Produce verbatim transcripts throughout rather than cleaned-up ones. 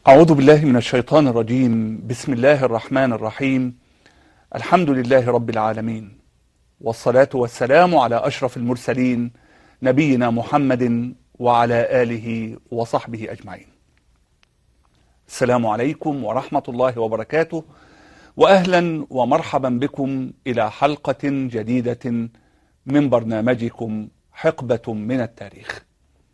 أعوذ بالله من الشيطان الرجيم. بسم الله الرحمن الرحيم. الحمد لله رب العالمين، والصلاة والسلام على أشرف المرسلين نبينا محمد وعلى آله وصحبه أجمعين. السلام عليكم ورحمة الله وبركاته، وأهلا ومرحبا بكم إلى حلقة جديدة من برنامجكم حقبة من التاريخ.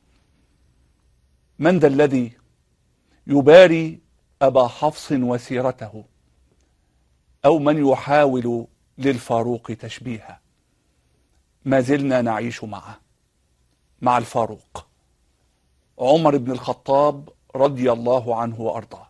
من ذا الذي يباري أبا حفص وسيرته، أو من يحاول للفاروق تشبيها؟ ما زلنا نعيش معه، مع الفاروق عمر بن الخطاب رضي الله عنه وأرضاه،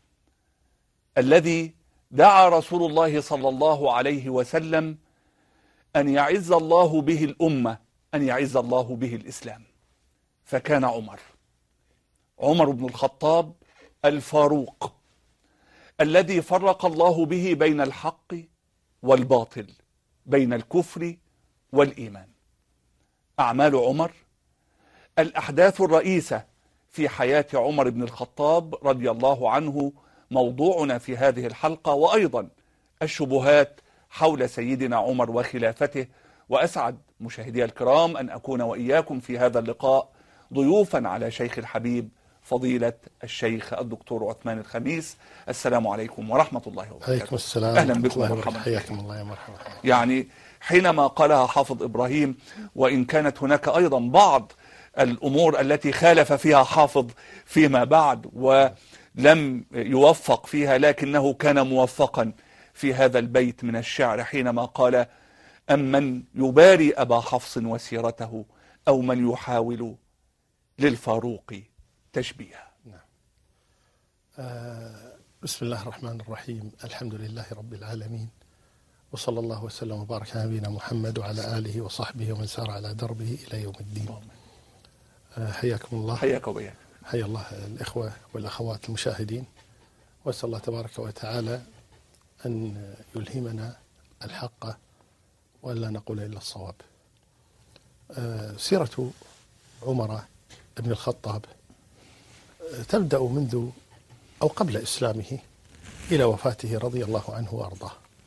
الذي دعا رسول الله صلى الله عليه وسلم أن يعز الله به الأمة، أن يعز الله به الإسلام. فكان عمر عمر بن الخطاب الفاروق الذي فرق الله به بين الحق والباطل، بين الكفر والإيمان. أعمال عمر، الأحداث الرئيسة في حياة عمر بن الخطاب رضي الله عنه موضوعنا في هذه الحلقة، وأيضا الشبهات حول سيدنا عمر وخلافته. وأسعد مشاهدي الكرام أن أكون وإياكم في هذا اللقاء ضيوفا على شيخ الحبيب فضيلة الشيخ الدكتور عثمان الخميس. السلام عليكم ورحمة الله وبركاته. عليكم السلام. أهلا بكم ومرحبا. حياكم الله يا مرحبا. يعني حينما قالها حافظ إبراهيم، وإن كانت هناك أيضا بعض الأمور التي خالف فيها حافظ فيما بعد ولم يوفق فيها، لكنه كان موفقا في هذا البيت من الشعر حينما قال: أمن يباري أبا حفص وسيرته، أو من يحاول للفاروق تشبيها. نعم. آه بسم الله الرحمن الرحيم. الحمد لله رب العالمين، وصلى الله وسلم وبارك على نبينا محمد وعلى آله وصحبه ومن سار على دربه إلى يوم الدين. آه حياكم الله. حياك وبياك. حيا الله الإخوة والأخوات المشاهدين، وأسأل الله تبارك وتعالى أن يلهمنا الحق ولا نقول إلا الصواب. آه سيرة عمر بن الخطاب تبدأ منذ أو قبل إسلامه إلى وفاته رضي الله عنه وأرضاه.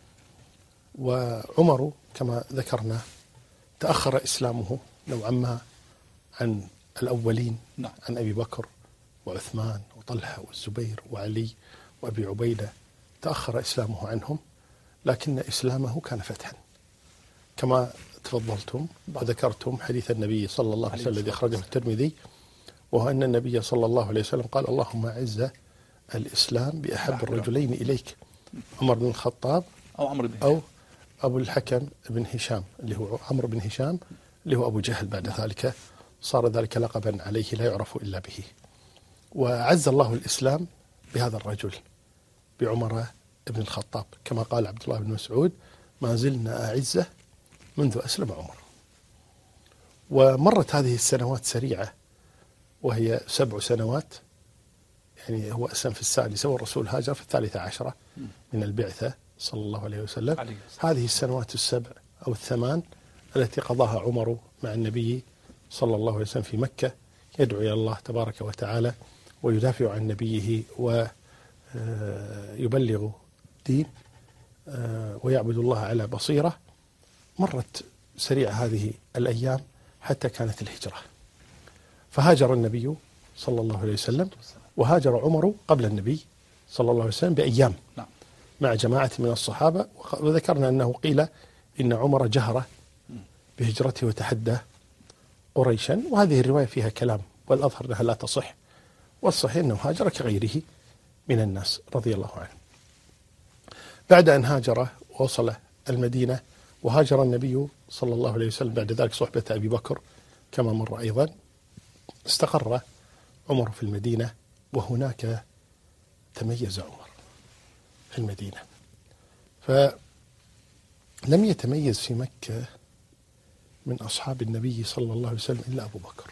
وعمر كما ذكرنا تأخر إسلامه نوعا ما عن الأولين، عن أبي بكر وعثمان وطلحة والزبير وعلي وأبي عبيدة، تأخر إسلامه عنهم، لكن إسلامه كان فتحا كما تفضلتم وذكرتم حديث النبي صلى الله عليه وسلم الذي أخرجه الترمذي، وهو أن النبي صلى الله عليه وسلم قال: اللهم أعز الإسلام بأحب الرجلين إليك، عمر بن الخطاب أو عمرو بن أو أبو الحكم بن هشام، اللي هو عمرو بن هشام اللي هو أبو جهل. بعد ذلك صار ذلك لقبا عليه لا يعرف إلا به. وعز الله الإسلام بهذا الرجل، بعمر بن الخطاب، كما قال عبد الله بن مسعود: ما زلنا أعزة منذ أسلم عمر. ومرت هذه السنوات سريعة، وهي سبع سنوات، يعني هو أسلم في السادسة والرسول هاجر في الثالثة عشرة من البعثة صلى الله عليه وسلم. عليه هذه السنوات السبع أو الثمان التي قضاها عمر مع النبي صلى الله عليه وسلم في مكة، يدعو إلى الله تبارك وتعالى ويدافع عن نبيه ويبلغ دين ويعبد الله على بصيرة. مرت سريعة هذه الأيام حتى كانت الهجرة، فهاجر النبي صلى الله عليه وسلم، وهاجر عمر قبل النبي صلى الله عليه وسلم بأيام مع جماعة من الصحابة. وذكرنا أنه قيل إن عمر جهر بهجرته وتحدى قريشا، وهذه الرواية فيها كلام، والأظهر أنها لا تصح، والصحيح أنه هاجر كغيره من الناس رضي الله عنه. بعد أن هاجر ووصل المدينة، وهاجر النبي صلى الله عليه وسلم بعد ذلك صحبة أبي بكر كما مر أيضا، استقر عمر في المدينة، وهناك تميز عمر في المدينة. فلم يتميز في مكة من أصحاب النبي صلى الله عليه وسلم إلا أبو بكر،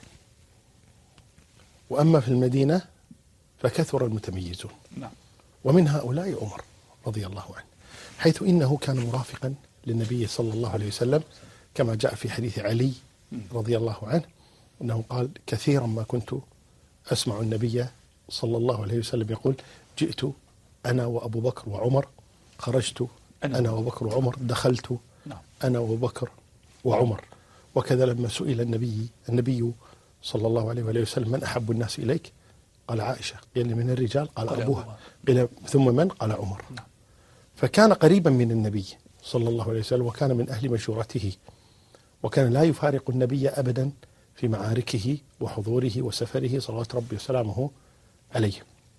وأما في المدينة فكثر المتميزون، ومن هؤلاء عمر رضي الله عنه، حيث إنه كان مرافقا للنبي صلى الله عليه وسلم، كما جاء في حديث علي رضي الله عنه أنه قال: كثيرا ما كنت أسمع النبي صلى الله عليه وسلم يقول: جئت أنا وأبو بكر وعمر، خرجت أنا, أنا وبكر وعمر، دخلت نعم. أنا وبكر وعمر. وكذا لما سئل النبي النبي صلى الله عليه وآله وسلم: من أحب الناس إليك؟ قال: عائشة. قيل: من الرجال؟ قال: أبوها. قيل: ثم من؟ قال: عمر. نعم. فكان قريبا من النبي صلى الله عليه وسلم، وكان من أهل مشورته، وكان لا يفارق النبي أبدا في معاركه وحضوره وسفره صلوات ربي وسلامه عليه.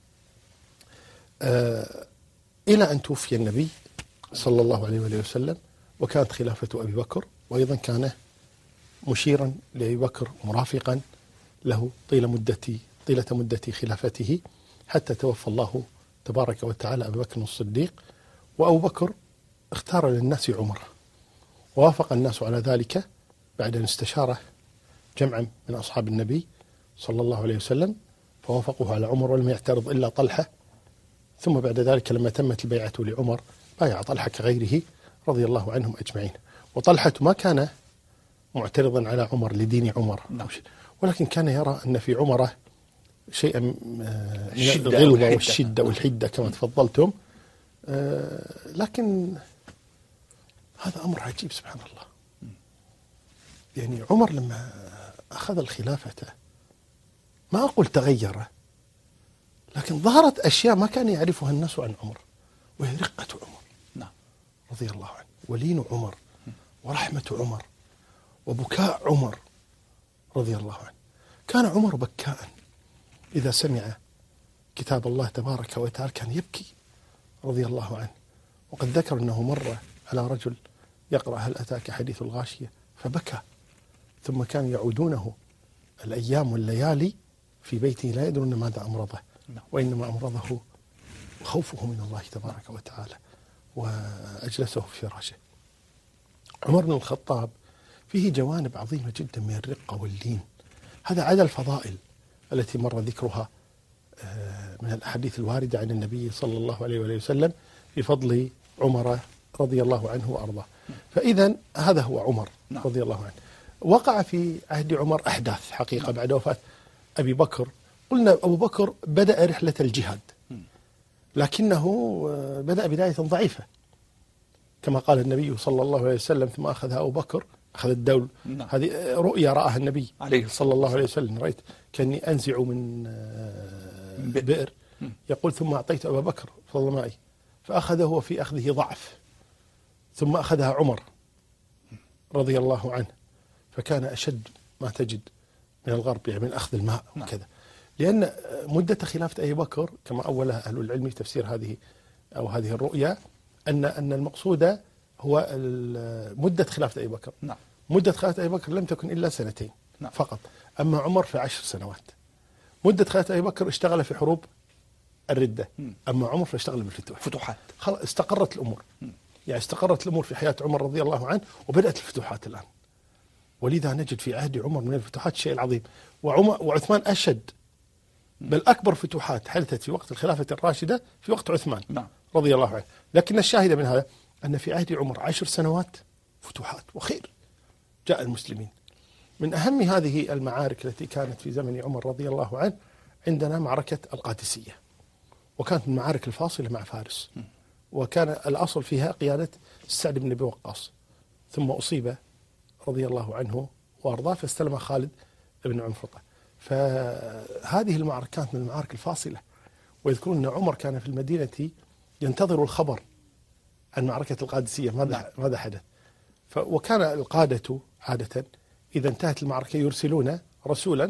آه إلى أن توفي النبي صلى الله عليه وآله وسلم، وكانت خلافة أبي بكر، وأيضا كان مشيرا لأبي بكر، مرافقا له طيلة مدة طيلة مدة خلافته، حتى توفى الله تبارك وتعالى أبي بكر الصديق. وأبو بكر اختار للناس عمر، ووافق الناس على ذلك بعد أن استشاره جمعا من أصحاب النبي صلى الله عليه وسلم، فوافقوه على عمر، ولم يعترض إلا طلحة. ثم بعد ذلك لما تمت البيعة لعمر بايع طلحة كغيره رضي الله عنهم أجمعين. وطلحة ما كان معترضا على عمر لدين عمر، ولكن كان يرى أن في عمر شيئا من الغلظة والشدة والحدة كما تفضلتم. لكن هذا أمر عجيب سبحان الله. يعني عمر لما أخذ الخلافة ما أقول تغير، لكن ظهرت أشياء ما كان يعرفها الناس عن عمر، وهي رقة عمر نعم. رضي الله عنه، ولين عمر، ورحمة عمر، وبكاء عمر رضي الله عنه. كان عمر بكاء إذا سمع كتاب الله تبارك وتعالى، كان يبكي رضي الله عنه. وقد ذكر أنه مر على رجل يقرأ هل أتاك حديث الغاشية فبكى، ثم كانوا يعودونه الأيام والليالي في بيته لا يدرون ماذا أمرضه، وإنما أمرضه خوفه من الله تبارك وتعالى، وأجلسه في فراشه. عمر بن الخطاب فيه جوانب عظيمة جدا من الرقة واللين، هذا عدا الفضائل التي مر ذكرها من الأحاديث الواردة عن النبي صلى الله عليه وآله وسلم بفضل عمر رضي الله عنه وأرضاه. فإذا هذا هو عمر رضي الله عنه. وقع في عهد عمر أحداث حقيقة بعد وفاة أبي بكر. قلنا أبو بكر بدأ رحلة الجهاد، لكنه بدأ بداية ضعيفة كما قال النبي صلى الله عليه وسلم: ثم أخذها أبو بكر أخذ الدول. نعم. هذه رؤيا رآها النبي عليه صلى الله عليه وسلم: رأيت كأني أنزع من بئر، يقول: ثم أعطيت أبا بكر فضل مائي فأخذه وفي أخذه ضعف، ثم أخذها عمر رضي الله عنه، فكان أشد ما تجد من الغرب، يعني من أخذ الماء وكذا. لأن مدة خلافة أبي بكر كما أولها أهل العلم في تفسير هذه أو هذه الرؤيا أن أن المقصود هو مدة خلافة أبي بكر. نعم. مدة خلافة أبي بكر لم تكن إلا سنتين. نعم. فقط. أما عمر في عشر سنوات. مدة خلافة أبي بكر اشتغل في حروب الردة، أما عمر فاشتغل بالفتوح فتوحات. خلاص استقرت الأمور. م. يعني استقرت الأمور في حياة عمر رضي الله عنه، وبدأت الفتوحات الآن. ولذا نجد في عهد عمر من الفتوحات الشيء العظيم. وعمر وعثمان أشد، بل أكبر فتوحات حدثت في وقت الخلافة الراشدة في وقت عثمان. نعم. رضي الله عنه. لكن الشاهد من هذا أن في عهد عمر عشر سنوات فتوحات وخير جاء المسلمين. من أهم هذه المعارك التي كانت في زمن عمر رضي الله عنه عندنا معركة القادسية، وكانت من المعارك الفاصلة مع فارس، وكان الأصل فيها قيادة سعد بن أبي وقاص، ثم أصيب رضي الله عنه وأرضاه فاستلم خالد بن عنفطة. فهذه المعركة كانت من المعارك الفاصلة. ويذكرون أن عمر كان في المدينة ينتظر الخبر عن معركة القادسية ماذا ماذا حدث. وكان القادة عادة إذا انتهت المعركة يرسلون رسولا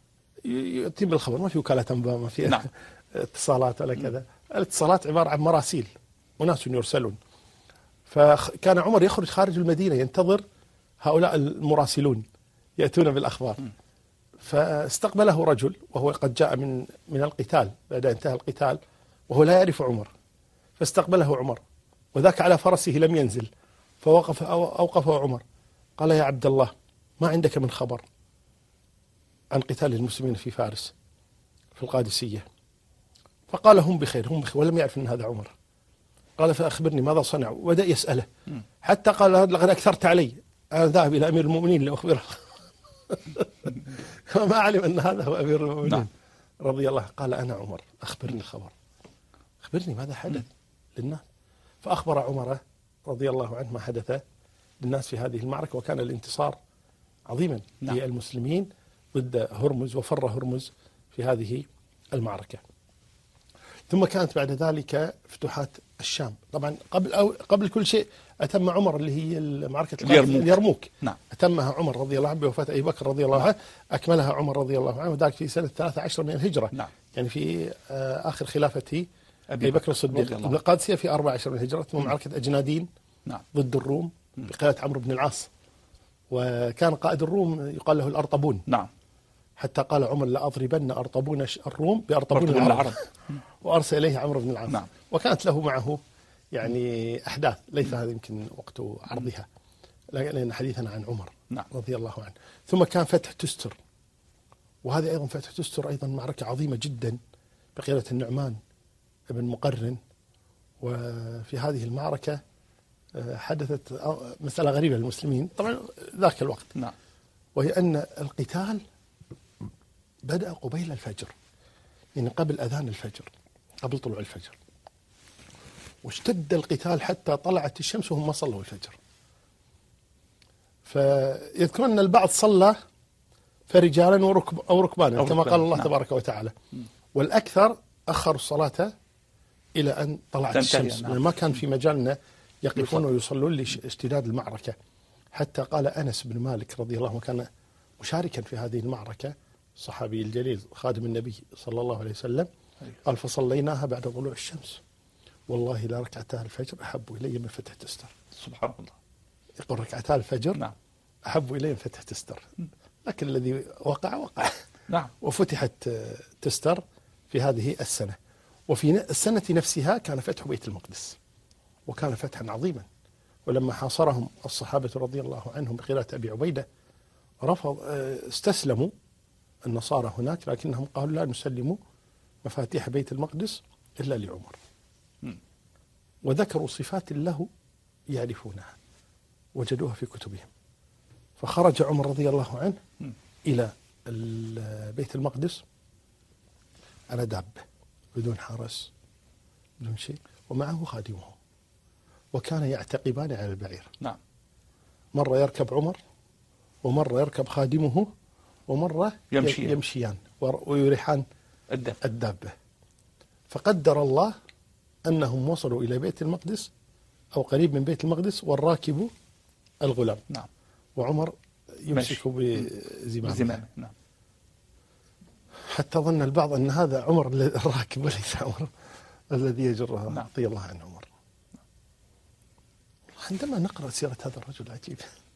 يتم الخبر، ما في وكالة أنباء، ما في نعم. اتصالات ولا كذا. الاتصالات عبارة عن مراسيل وناس يرسلون. فكان عمر يخرج خارج المدينة ينتظر هؤلاء المراسلون يأتون بالأخبار. فاستقبله رجل وهو قد جاء من من القتال بعد انتهى القتال، وهو لا يعرف عمر، فاستقبله عمر وذاك على فرسه لم ينزل، فوقف أوقفه عمر قال: يا عبد الله، ما عندك من خبر عن قتال المسلمين في فارس في القادسية؟ فقال: هم بخير هم بخير، ولم يعرف أن هذا عمر. قال: فأخبرني ماذا صنعوا؟ وبدأ يسأله حتى قال: لقد أكثرت علي، أنا ذاهب إلى أمير المؤمنين لأخبره. ما علم أن هذا هو أمير المؤمنين. رضي الله قال أنا عمر أخبرني الخبر، أخبرني ماذا حدث للناس. فأخبر عمر رضي الله عنه ما حدث للناس في هذه المعركة، وكان الانتصار عظيما نعم. للمسلمين ضد هرمز، وفر هرمز في هذه المعركة. ثم كانت بعد ذلك فتوحات الشام. طبعا قبل أو قبل كل شيء أتم عمر اللي هي معركة اليرموك, اليرموك. نعم. أتمها عمر رضي الله عنه بوفاة أبي بكر رضي الله نعم. عنه، أكملها عمر رضي الله عنه، وذلك في سنة ثلاثة عشر من الهجرة نعم. يعني في آخر خلافة أبي بكر الصديق. القادسية في أربعة عشر من الهجرة. ثم معركة أجنادين نعم. ضد الروم بقيادة عمرو بن العاص، وكان قائد الروم يقال له الأرطبون نعم. حتى قال عمر لأضربن أرطبون الروم بأرطبون العرب, العرب. وأرسل إليه عمرو بن العاص نعم. وكانت له معه يعني أحداث ليس هذا يمكن وقت عرضها، لأن حديثنا عن عمر نعم. رضي الله عنه. ثم كان فتح تستر، وهذه أيضا فتح تستر أيضا معركة عظيمة جدا بقيادة النعمان بن مقرن. وفي هذه المعركة حدثت مسألة غريبة للمسلمين طبعا ذاك الوقت نعم. وهي أن القتال بدأ قبيل الفجر، يعني قبل أذان الفجر، قبل طلوع الفجر، واشتد القتال حتى طلعت الشمس وهم ما صلوا الفجر. فيذكرون أن البعض صلى فرجالا وركب أو ركبانا كما قال الله نعم. تبارك وتعالى، والأكثر أخروا الصلاة إلى أن طلعت الشمس نعم. ما كان في مجالنا يقفون ويصلون لاشتداد المعركة. حتى قال أنس بن مالك رضي الله عنه كان مشاركا في هذه المعركة، الصحابي الجليل خادم النبي صلى الله عليه وسلم، قال فصليناها بعد طلوع الشمس والله لا ركعتا الفجر أحب إلي من فتح تستر. سبحان الله. يقول ركعتا الفجر نعم. أحب إلي من فتح تستر، لكن الذي وقع وقع نعم. وفتحت تستر في هذه السنة. وفي السنة نفسها كان فتح بيت المقدس، وكان فتحا عظيما. ولما حاصرهم الصحابة رضي الله عنهم بقيادة أبي عبيدة رفض استسلموا النصارى هناك، لكنهم قالوا لا نسلم مفاتيح بيت المقدس إلا لعمر، وذكروا صفات له يعرفونها وجدوها في كتبهم. فخرج عمر رضي الله عنه إلى بيت المقدس على دابة بدون حرس بدون شيء، ومعه خادمه، وكان يعتقبان على البعير نعم. مرة يركب عمر، ومرة يركب خادمه، ومرة يمشيان, يمشيان ويريحان الدابة. فقدر الله أنهم وصلوا إلى بيت المقدس أو قريب من بيت المقدس، والراكب الغلام نعم. وعمر يمسك بزمامه نعم. حتى ظن البعض أن هذا عمر الراكب وليس عمر الذي يجرها نعم. رضي الله عنه عمر. عندما نقرأ سيرة هذا الرجل عجيب،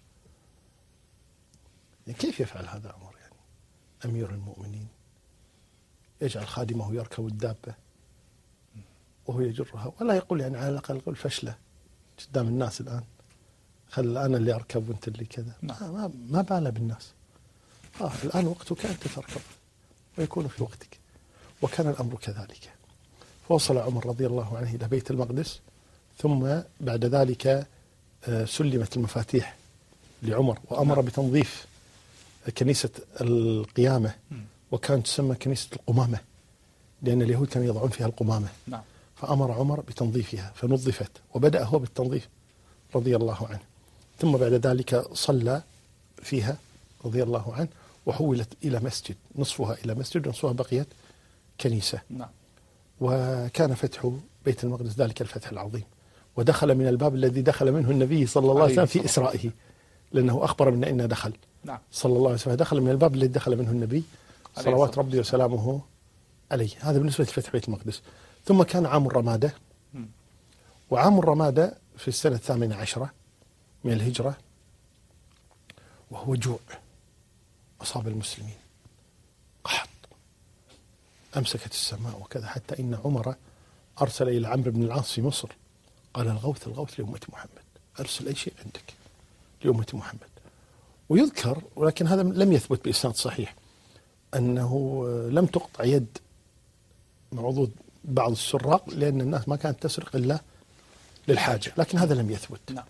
يعني كيف يفعل هذا عمر؟ يعني أمير المؤمنين يجعل خادمه يركب الدابة وهو يجرها، ولا يقول يعني على الأقل يقول فشلة قدام الناس الآن، خل أنا اللي أركب وأنت اللي كذا نعم. ما ما باله بالناس. آه الآن وقتك أنت تركب ويكون في وقتك. وكان الأمر كذلك. فوصل عمر رضي الله عنه إلى بيت المقدس، ثم بعد ذلك سلمت المفاتيح لعمر، وأمر نعم. بتنظيف كنيسة القيامة، وكانت تسمى كنيسة القمامة لأن اليهود كانوا يضعون فيها القمامة نعم. فأمر عمر بتنظيفها فنظفت، وبدأ هو بالتنظيف رضي الله عنه. ثم بعد ذلك صلى فيها رضي الله عنه، وحولت إلى مسجد، نصفها إلى مسجد ونصفها بقيت كنيسة نعم. وكان فتح بيت المقدس ذلك الفتح العظيم، ودخل من الباب الذي دخل منه النبي صلى الله عليه وسلم في إسرائه، لأنه أخبر منا إنه دخل نعم. صلى الله عليه وسلم، دخل من الباب الذي دخل منه النبي صلوات ربي وسلامه عليه. هذا بالنسبة لفتح بيت المقدس. ثم كان عام الرمادة، وعام الرمادة في السنة الثامنة عشرة من الهجرة، وهو جوع أصاب المسلمين، قحط، أمسكت السماء وكذا، حتى إن عمر أرسل إلى عمرو بن العاص في مصر قال الغوث الغوث لأمة محمد، أرسل أي شيء عندك لأمة محمد. ويذكر، ولكن هذا لم يثبت بإسناد صحيح، أنه لم تقطع يد معضود بعض السراق، لأن الناس ما كانت تسرق إلا للحاجة، لكن هذا لم يثبت.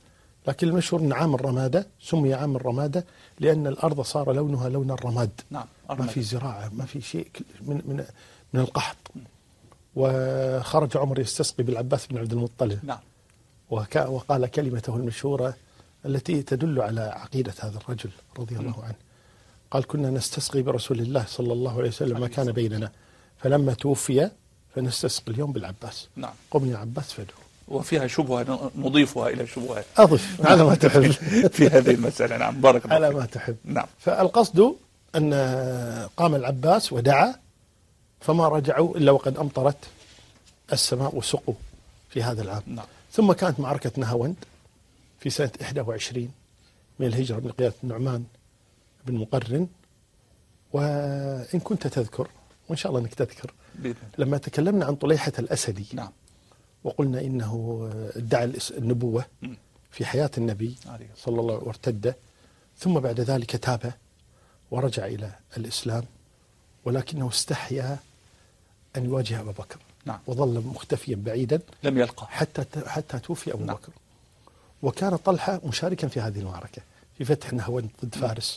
لكن المشهور أن عام الرمادة سمي عام الرمادة لأن الأرض صار لونها لون الرماد. نعم. ما في زراعة، ما في شيء من من من القحط. وخرج عمر يستسقي بالعباس بن عبد المطلب. نعم. وقال كلمته المشهورة التي تدل على عقيدة هذا الرجل رضي الله عنه. قال: كنا نستسقي برسول الله صلى الله عليه وسلم ما كان بيننا، فلما توفي فنستسقي اليوم بالعباس. نعم. قم يا عباس فادعو. وفيها شبهة نضيفها إلى الشبهات. أضف على ما تحب في هذه المسألة. نعم. بارك الله على فيك. ما تحب. نعم. فالقصد أن قام العباس ودعا، فما رجعوا إلا وقد أمطرت السماء وسقوا في هذا العام. نعم. ثم كانت معركة نهاوند في سنة إحدى وعشرين من الهجرة من قيادة النعمان بن مقرن. وإن كنت تذكر، وإن شاء الله أنك تذكر، لما تكلمنا عن طليحة الأسدي. نعم. وقلنا إنه ادعى النبوة في حياة النبي صلى الله عليه وسلم وارتد، ثم بعد ذلك تاب ورجع إلى الإسلام، ولكنه استحيا أن يواجه أبا بكر. نعم. وظل مختفيا بعيدا لم يلقى حتى حتى توفي أبو نعم. بكر. وكان طلحة مشاركا في هذه المعركة في فتح نهاوند ضد فارس.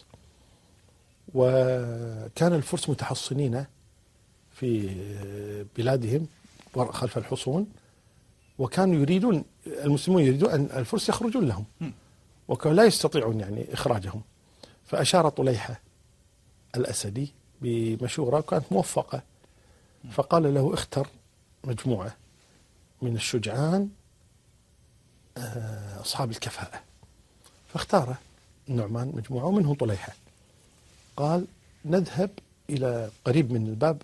وكان الفرس متحصنين في بلادهم خلف الحصون، وكانوا يريدون المسلمون يريدون أن الفرس يخرجون لهم، وكانوا لا يستطيعون يعني إخراجهم. فأشار طليحة الأسدي بمشورة كانت موفقة، فقال له: اختر مجموعة من الشجعان أصحاب الكفاءة. فاختار النعمان مجموعة ومنهم طليحة. قال: نذهب إلى قريب من الباب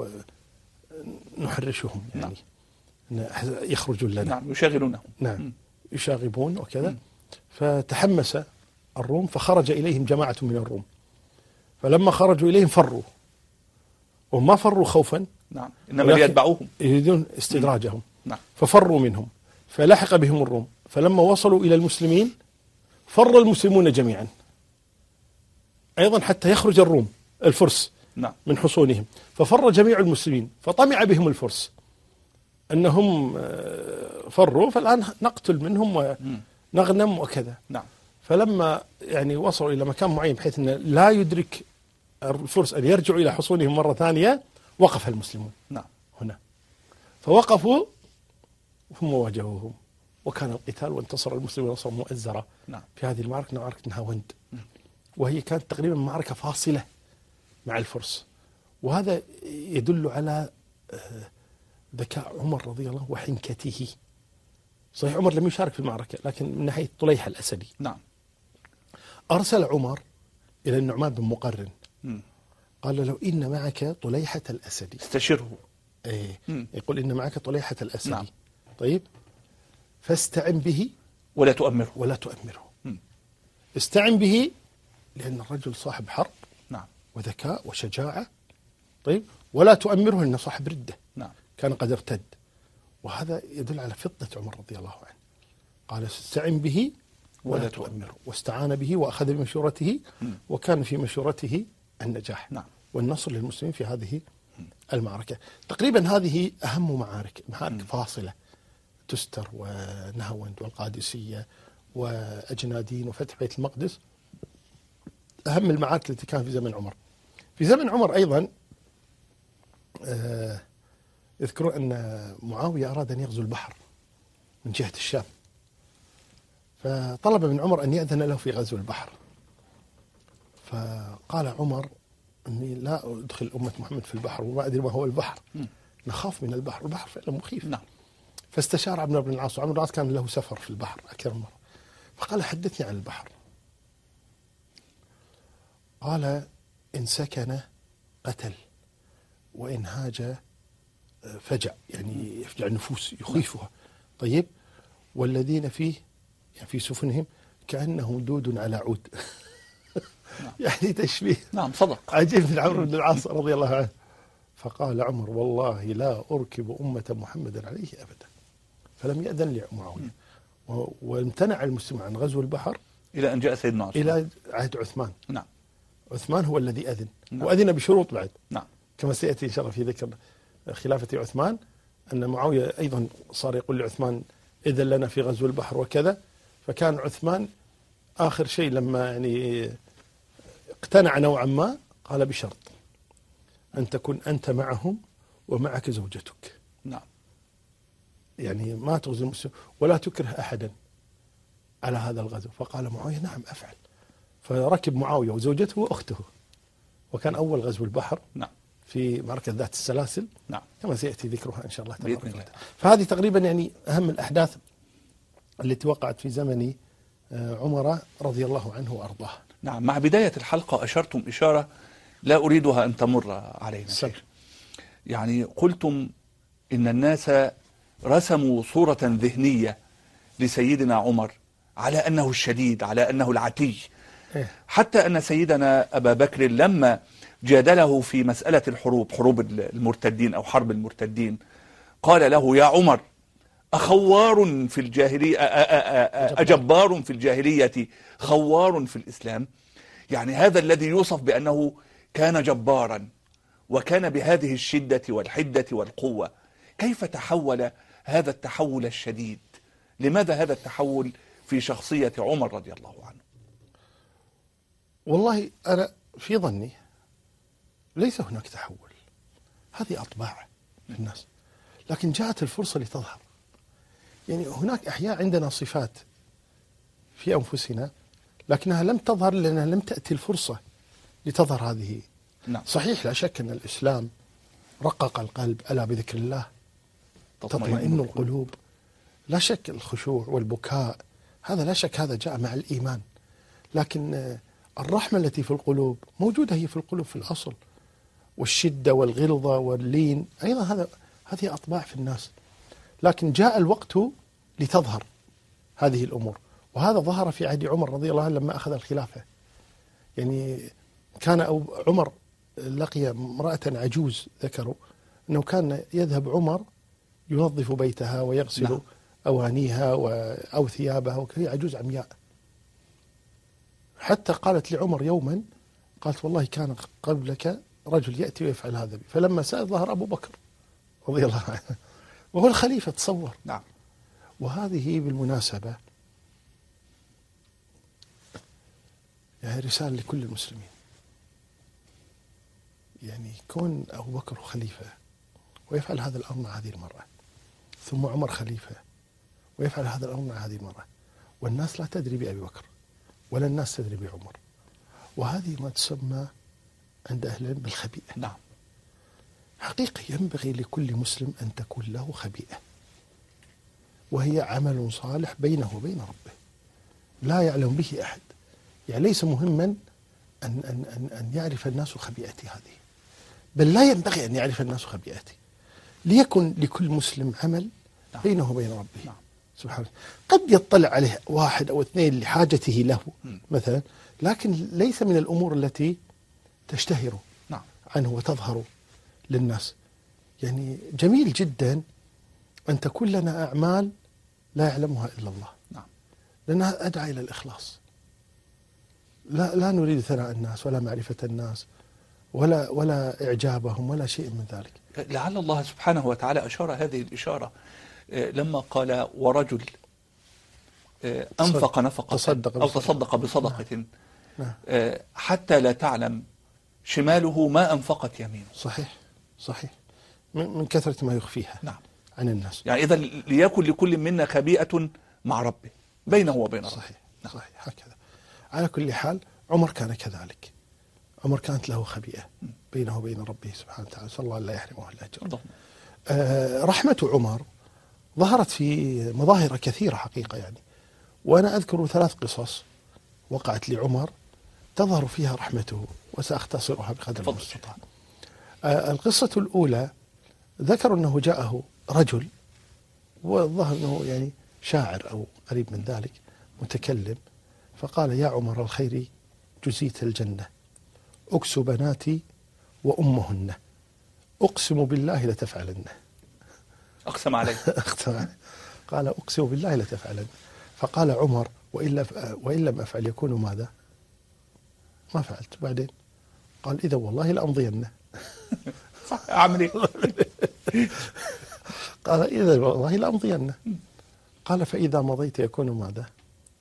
ونحرشهم، يعني يخرجون لنا. نعم. يشاغلونهم. نعم. يشاغبون وكذا. فتحمس الروم فخرج إليهم جماعة من الروم، فلما خرجوا إليهم فروا، وما فروا خوفا، نعم، إنما ليتبعوهم، يريدون استدراجهم. نعم. ففروا منهم، فلحق بهم الروم، فلما وصلوا إلى المسلمين فر المسلمون جميعا أيضا حتى يخرج الروم الفرس نعم. من حصونهم، ففر جميع المسلمين، فطمع بهم الفرس أنهم فروا، فالآن نقتل منهم ونغنم وكذا. نعم. فلما يعني وصلوا إلى مكان معين بحيث أن لا يدرك الفرس أن يرجعوا إلى حصونهم مرة ثانية، وقف المسلمون. نعم. هنا فوقفوا ثم واجهوهم، وكان القتال وانتصر المسلمون نصرا مؤزرا. نعم. في هذه المعركة معركة نهاوند، وهي كانت تقريبا معركة فاصلة مع الفرس، وهذا يدل على ذكاء عمر رضي الله عنه وحنكته. صحيح عمر لم يشارك في المعركة، لكن من ناحية طليحة الأسدي. نعم. أرسل عمر إلى النعمان بن مقرن، م. قال له: إن معك طليحة الأسدي، استشره. إيه. يقول: إن معك طليحة الأسدي. نعم. طيب، فاستعن به ولا تؤمره. ولا تؤمره. م. استعن به لأن الرجل صاحب حرب. نعم. وذكاء وشجاعة. طيب، ولا تؤمره لأنه صاحب ردة. نعم. كان قد ارتد، وهذا يدل على فطنة عمر رضي الله عنه. قال: استعن به ولا, ولا تؤمره، واستعان به وأخذ بمشورته، م. وكان في مشورته النجاح. نعم. والنصر للمسلمين في هذه المعركة. تقريبا هذه أهم معارك، معارك فاصلة، تستر ونهاوند والقادسية وأجنادين وفتح بيت المقدس، أهم المعارك التي كانت في زمن عمر. في زمن عمر أيضا آه يذكرون أن معاوية أراد أن يغزو البحر من جهة الشام، فطلب من عمر أن يأذن له في غزو البحر. فقال عمر: أني لا أدخل أمة محمد في البحر وما أدري ما هو البحر، نخاف من البحر، البحر فعلا مخيف. نعم. فاستشار عمرو بن العاص، وعمرو بن العاص كان له سفر في البحر أكثر مرة، فقال: حدثني عن البحر. قال: إن سكن قتل، وإن هاج فجع، يعني يفجع النفوس يخيفها. طيب، والذين فيه يعني في سفنهم كأنهم دود على عود. نعم. يعني تشبيه. نعم، صدق. عجيب من عمرو بن العاص رضي الله عنه. فقال عمر: والله لا أركب أمة محمد عليه أبدا. فلم يأذن لمعاوية، وامتنع المسلمون عن غزو البحر إلى أن جاء سيدنا عثمان، إلى عهد عثمان. نعم. عثمان هو الذي أذن. نعم. وأذن بشروط بعد. نعم. كما سيأتي إن شاء الله في ذكر خلافة عثمان، أن معاوية أيضا صار يقول لعثمان: إذن لنا في غزو البحر وكذا، فكان عثمان آخر شيء لما يعني اقتنع نوعا ما قال بشرط أن تكون أنت معهم ومعك زوجتك. نعم. يعني ما تغزو المسلم ولا تكره أحدا على هذا الغزو. فقال معاوية نعم أفعل. فركب معاوية وزوجته وأخته، وكان أول غزو البحر نعم. في معركة ذات السلاسل. نعم. كما سيأتي ذكرها إن شاء الله تبارك بإذن الله. وتعالى. فهذه تقريبا يعني أهم الأحداث التي وقعت في زمن عمر رضي الله عنه وأرضاه. نعم. مع بداية الحلقة أشرتم إشارة لا أريدها أن تمر علينا شيخ. يعني قلتم إن الناس رسموا صورة ذهنية لسيدنا عمر على أنه الشديد، على أنه العتي، حتى أن سيدنا أبا بكر لما جادله في مسألة الحروب، حروب المرتدين أو حرب المرتدين، قال له يا عمر أخوار في الجاهلية أجبار في الجاهلية خوار في الإسلام. يعني هذا الذي يوصف بأنه كان جبارا وكان بهذه الشدة والحدة والقوة، كيف تحول هذا التحول الشديد؟ لماذا هذا التحول في شخصية عمر رضي الله عنه؟ والله أنا في ظني ليس هناك تحول، هذه أطباع في الناس، لكن جاءت الفرصة لتظهر. يعني هناك أحياء عندنا صفات في أنفسنا لكنها لم تظهر لأنها لم تأتي الفرصة لتظهر هذه. نعم. صحيح لا شك أن الإسلام رقق القلب، ألا بذكر الله تطمئن القلوب. لا شك الخشوع والبكاء هذا لا شك هذا جاء مع الإيمان، لكن الرحمة التي في القلوب موجودة هي في القلوب في الأصل، والشدة والغلظة واللين أيضا هذا هذه أطباع في الناس، لكن جاء الوقت لتظهر هذه الأمور. وهذا ظهر في عهد عمر رضي الله عنه لما أخذ الخلافة. يعني كان أو عمر لقي امرأة عجوز، ذكروا أنه كان يذهب عمر ينظف بيتها ويغسل نعم. أوانيها أو ثيابها، وهي عجوز عمياء. حتى قالت لعمر يوما، قالت والله كان قبلك رجل يأتي ويفعل هذا بي. فلما سأل ظهر أبو بكر رضي الله عنه وهو الخليفة، تصور. نعم. وهذه بالمناسبة يعني رسالة لكل المسلمين. يعني كون أبو بكر خليفة ويفعل هذا الأمر مع هذه المرأة، ثم عمر خليفة ويفعل هذا الأمر مع هذه المرأة، والناس لا تدري بأبي بكر ولا الناس تدري بعمر، وهذه ما تسمى عند أهل العلم بالخبيئة. نعم. حقيقة ينبغي لكل مسلم أن تكون له خبيئة، وهي عمل صالح بينه وبين ربه لا يعلم به أحد. يعني ليس مهما أن, أن, أن, أن يعرف الناس خبيئتي هذه، بل لا ينبغي أن يعرف الناس خبيئتي، ليكن لكل مسلم عمل نعم. بينه وبين ربه نعم. سبحانه. قد يطلع عليه واحد أو اثنين لحاجته له م. مثلا، لكن ليس من الأمور التي تشتهر نعم. عنه وتظهر للناس. يعني جميل جدا أن تكون لنا أعمال لا يعلمها إلا الله. نعم. لأنها أدعى إلى الإخلاص. لا لا نريد ثناء الناس ولا معرفة الناس ولا ولا إعجابهم ولا شيء من ذلك. لعل الله سبحانه وتعالى أشار هذه الإشارة لما قال ورجل أنفق نفقة تصدق أو تصدق بصدقة نعم. نعم. حتى لا تعلم شماله ما أنفقت يمينه. صحيح صحيح، من كثرة ما يخفيها نعم. عن الناس. يعني إذا ليكن لكل منا خبيئة مع ربه بينه وبين ربه. صحيح. نعم. صحيح هكذا. على كل حال عمر كان كذلك، عمر كانت له خبيئة بينه وبين ربه سبحانه وتعالى، صلى الله لا يحرمه الأجر. آه رحمة عمر ظهرت في مظاهر كثيرة حقيقة يعني، وأنا أذكر ثلاث قصص وقعت لعمر تظهر فيها رحمته وسأختصرها بقدر المستطاع. آه القصة الأولى ذكروا أنه جاءه رجل والظاهر أنه يعني شاعر أو قريب من ذلك متكلم، فقال يا عمر الخير جزيت الجنة، أكس بناتي وأمهن، أقسم بالله لتفعلن. أقسم عليه. أقسم عليه. قال أقسم بالله لتفعلن. فقال عمر وإلا وإن لم أفعل يكون ماذا؟ ما فعلت. بعدين قال إذا والله لأمضين. صح أعمل قال إذا والله لأمضين. قال فإذا مضيت يكون ماذا؟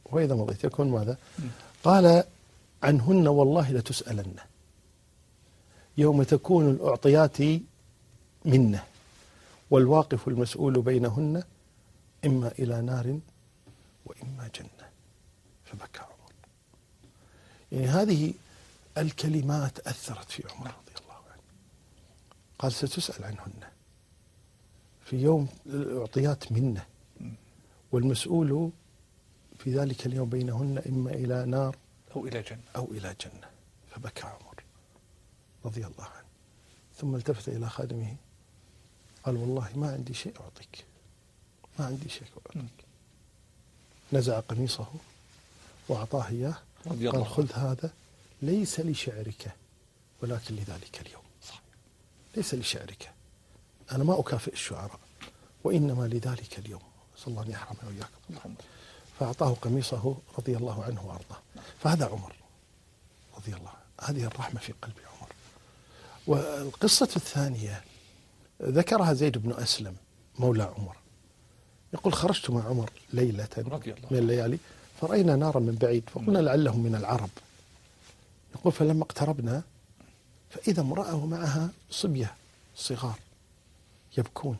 وإذا مضيت يكون ماذا؟ قال عنهن والله لتسألن يوم تكون الأعطيات منه والواقف المسؤول بينهن إما إلى نار وإما جنة. فبكى عمر. يعني هذه الكلمات أثرت في عمر رضي الله عنه. قال ستسأل عنهن في يوم الأعطيات منه والمسؤول في ذلك اليوم بينهن إما إلى نار أو إلى جنة أو إلى جنة. فبكى عمر رضي الله عنه، ثم التفت إلى خادمه قال والله ما عندي شيء أعطيك، ما عندي شيء أعطيك. نزع قميصه وأعطاه إياه، قال خذ هذا ليس لشعرك ولكن لذلك اليوم. صح. ليس لشعرك، أنا ما أكافئ الشعراء، وإنما لذلك اليوم. صلى الله أن يحرمنا وإياكم. فأعطاه قميصه رضي الله عنه وأرضاه. فهذا عمر رضي الله عنه، هذه الرحمة في قلب عمر. والقصة الثانية ذكرها زيد بن أسلم مولى عمر، يقول خرجت مع عمر ليلة من الليالي فرأينا نارا من بعيد فقلنا لعلهم من العرب. يقول فلما اقتربنا فإذا امرأة ومعها صبية صغار يبكون.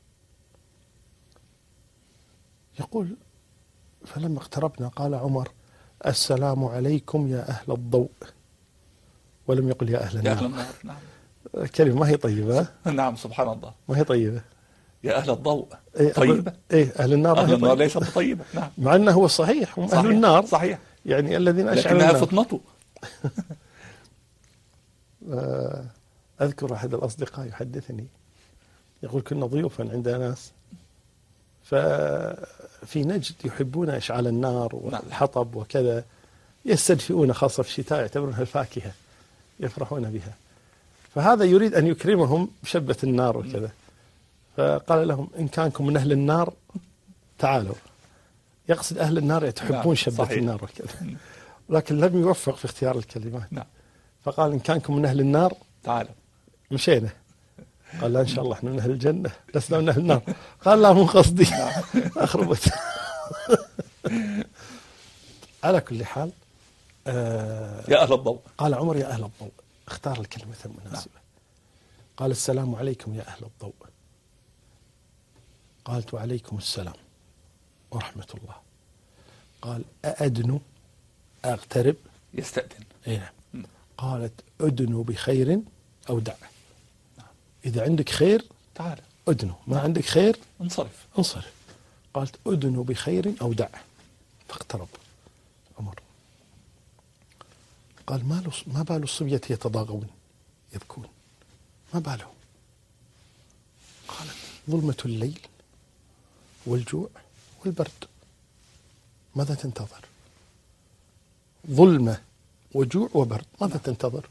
يقول فلما اقتربنا قال عمر السلام عليكم يا أهل الضوء، ولم يقل يا أهل النار. يا أهل النار. نعم. كلمة ما هي طيبة. نعم سبحان الله. ما هي طيبة. يا أهل الضوء إيه طيبة. إيه أهل النار. أهل النار ليست طيبة. نعم. مع أنه هو صحيح هم أهل النار. صحيح. يعني الذين أشعلوا لكنها النار. فطنته. أذكر أحد الأصدقاء يحدثني يقول كنا ضيوفا عند ناس ففي نجد يحبون إشعال النار والحطب وكذا، يستدفئون خاصة في الشتاء يعتبرونها الفاكهة يفرحون بها. فهذا يريد أن يكرمهم بشبة النار وكذا، فقال لهم إن كانكم من أهل النار تعالوا. يقصد أهل النار تحبون شبة صحيح. النار وكذا، لكن لم يوفق في اختيار الكلمات. نعم. فقال إن كانكم من أهل النار تعالوا. مشينا. قال لا إن شاء الله احنا من أهل الجنة لسنا من أهل النار. قال لا مو قصدي. أخربت. على كل حال آه يا أهل الضوء. قال عمر يا أهل الضوء، اختار الكلمة المناسبة. قال السلام عليكم يا أهل الضوء. قالت وعليكم السلام ورحمة الله. قال أأدنو أغترب؟ يستأذن. اي نعم. قالت أدنو بخير أو دع. إذا عندك خير تعال أدنو، ما عندك خير انصرف انصرف. قالت أدنو بخير أو دع. فاقترب عمر. قال ما ما بال الصبية يتضاغون يبكون، ما بالهم. قالت ظلمة الليل والجوع والبرد، ماذا تنتظر؟ ظلمة وجوع وبرد، ماذا تنتظر؟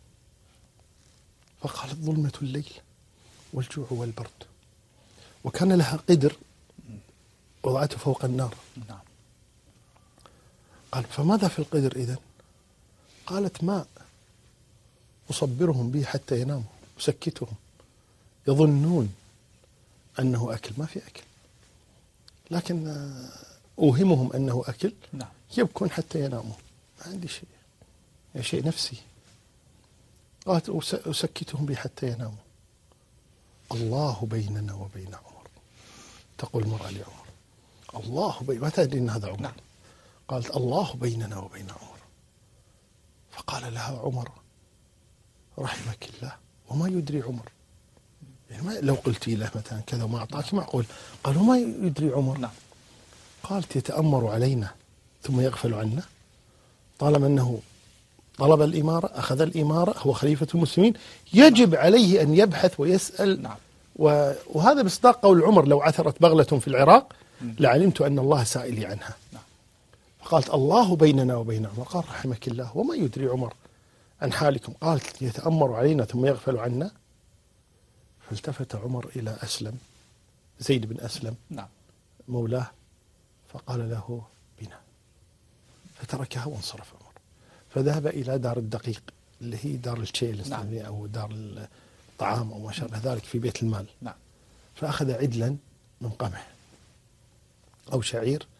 فقالت ظلمة الليل والجوع والبرد. وكان لها قدر وضعته فوق النار. نعم. قال فماذا في القدر إذن؟ قالت ماء أصبرهم به حتى يناموا، أسكتهم، يظنون أنه أكل، ما في أكل، لكن أوهمهم أنه أكل. نعم. يبكون حتى يناموا، ما عندي شيء، يا شيء نفسي. قالت أسكتهم به حتى يناموا. الله بيننا وبين عمر. تقول المرأة لعمر الله بين، ما تدري أن هذا عمر. نعم. قالت الله بيننا وبين عمر. فقال لها عمر رحمك الله وما يدري عمر، يعني ما لو قلتي له مثلا كذا وما أعطاك معقول. قال وما يدري عمر. نعم. قالت يتأمر علينا ثم يغفل عنا، طالما أنه طلب الإمارة أخذ الإمارة هو خليفة المسلمين يجب عليه أن يبحث ويسأل. نعم. وهذا مصداق قول عمر لو عثرت بغلة في العراق لعلمت أن الله سائلي عنها. نعم. فقالت الله بيننا وبين عمر. قال رحمك الله وما يدري عمر عن حالكم. قالت يتأمر علينا ثم يغفل عنا. فالتفت عمر إلى أسلم زيد بن أسلم نعم. مولاه فقال له بنا، فتركها وانصرف عمر. فذهب إلى دار الدقيق اللي هي دار الشيل. نعم. أو دار الطعام أو ما شابه ذلك في بيت المال. نعم. فأخذ عدلا من قمح أو شعير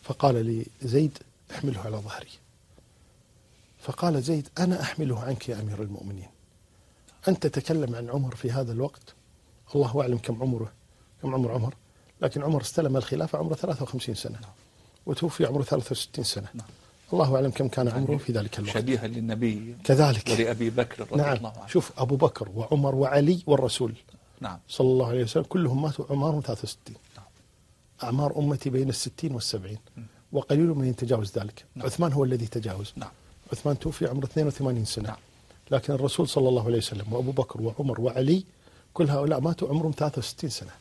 فقال لزيد احمله على ظهري. فقال زيد أنا أحمله عنك يا أمير المؤمنين. أنت تتكلم عن عمر في هذا الوقت، الله أعلم كم عمره كم عمر عمر، لكن عمر استلم الخلافة عمره ثلاثة وخمسين سنة وتوفي عمره ثلاثة وستين سنة. الله أعلم كم كان عمره في ذلك الوقت. شبيها للنبي كذلك ولأبي بكر رضي نعم. الله عنه. شوف أبو بكر وعمر وعلي والرسول نعم صلى الله عليه وسلم كلهم ماتوا عمرهم ثلاثة وستين. نعم. أعمار أمتي بين الستين والسبعين وقليل من يتجاوز ذلك. نعم. عثمان هو الذي تجاوز. نعم. عثمان توفي عمره اثنين وثمانين سنة. نعم. لكن الرسول صلى الله عليه وسلم وأبو بكر وعمر وعلي كل هؤلاء ماتوا عمرهم ثلاثة وستين سنة.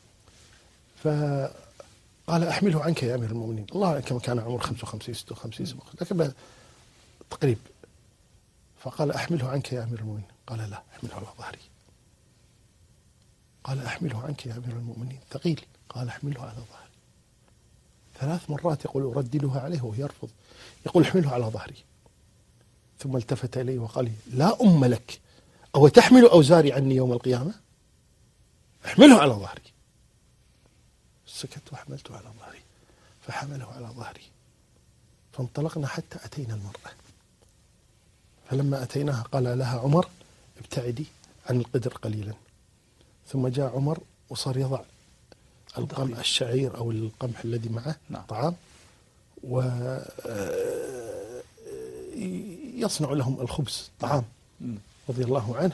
فقال أحمله عنك يا أمير المؤمنين. الله كما كان عمره خمسة وخمسين ستة وخمسين لكن تقريب. فقال أحمله عنك يا أمير المؤمنين. قال لا أحمله على ظهري. قال أحمله عنك يا أمير المؤمنين ثقيل. قال أحمله على ظهري. ثلاث مرات يقول أرددها عليه وهو يرفض، يقول احمله على ظهري. ثم التفت إليه وقال لا أم لك أو تحمل أوزاري عني يوم القيامة؟ احمله على ظهري. سكت وحملته على ظهري فحمله على ظهري. فانطلقنا حتى أتينا المرأة. فلما أتيناها قال لها عمر ابتعدي عن القدر قليلا. ثم جاء عمر وصار يضع القمح الشعير أو القمح الذي معه نعم. طعام ويصنع لهم الخبز طعام نعم. رضي الله عنه.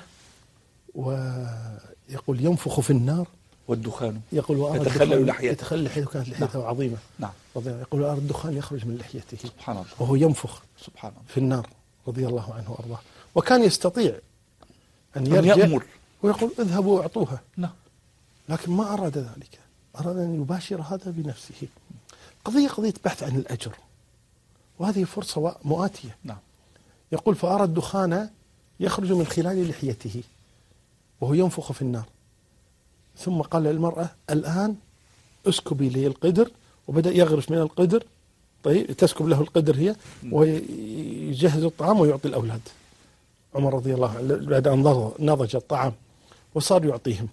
ويقول ينفخ في النار والدخان يقول يتخلل لحيته يتخلل لحيته كانت لحيته نعم. عظيمة نعم. يقول وأرى الدخان يخرج من لحيته سبحان الله وهو ينفخ سبحان الله في النار رضي الله عنه وأرضاه. وكان يستطيع أن يرجع أن يأمر ويقول اذهبوا واعطوها نعم. لكن ما أراد ذلك، أراد أن يباشر هذا بنفسه. قضية قضية بحث عن الأجر، وهذه فرصة مؤاتية نعم. يقول فأرى الدخان يخرج من خلال لحيته وهو ينفخ في النار. ثم قال للمرأة الآن اسكبي لي القدر، وبدأ يغرف من القدر. طيب تسكب له القدر هي ويجهز الطعام ويعطي الأولاد. عمر رضي الله عنه بعد أن نضج الطعام وصار يعطيهم.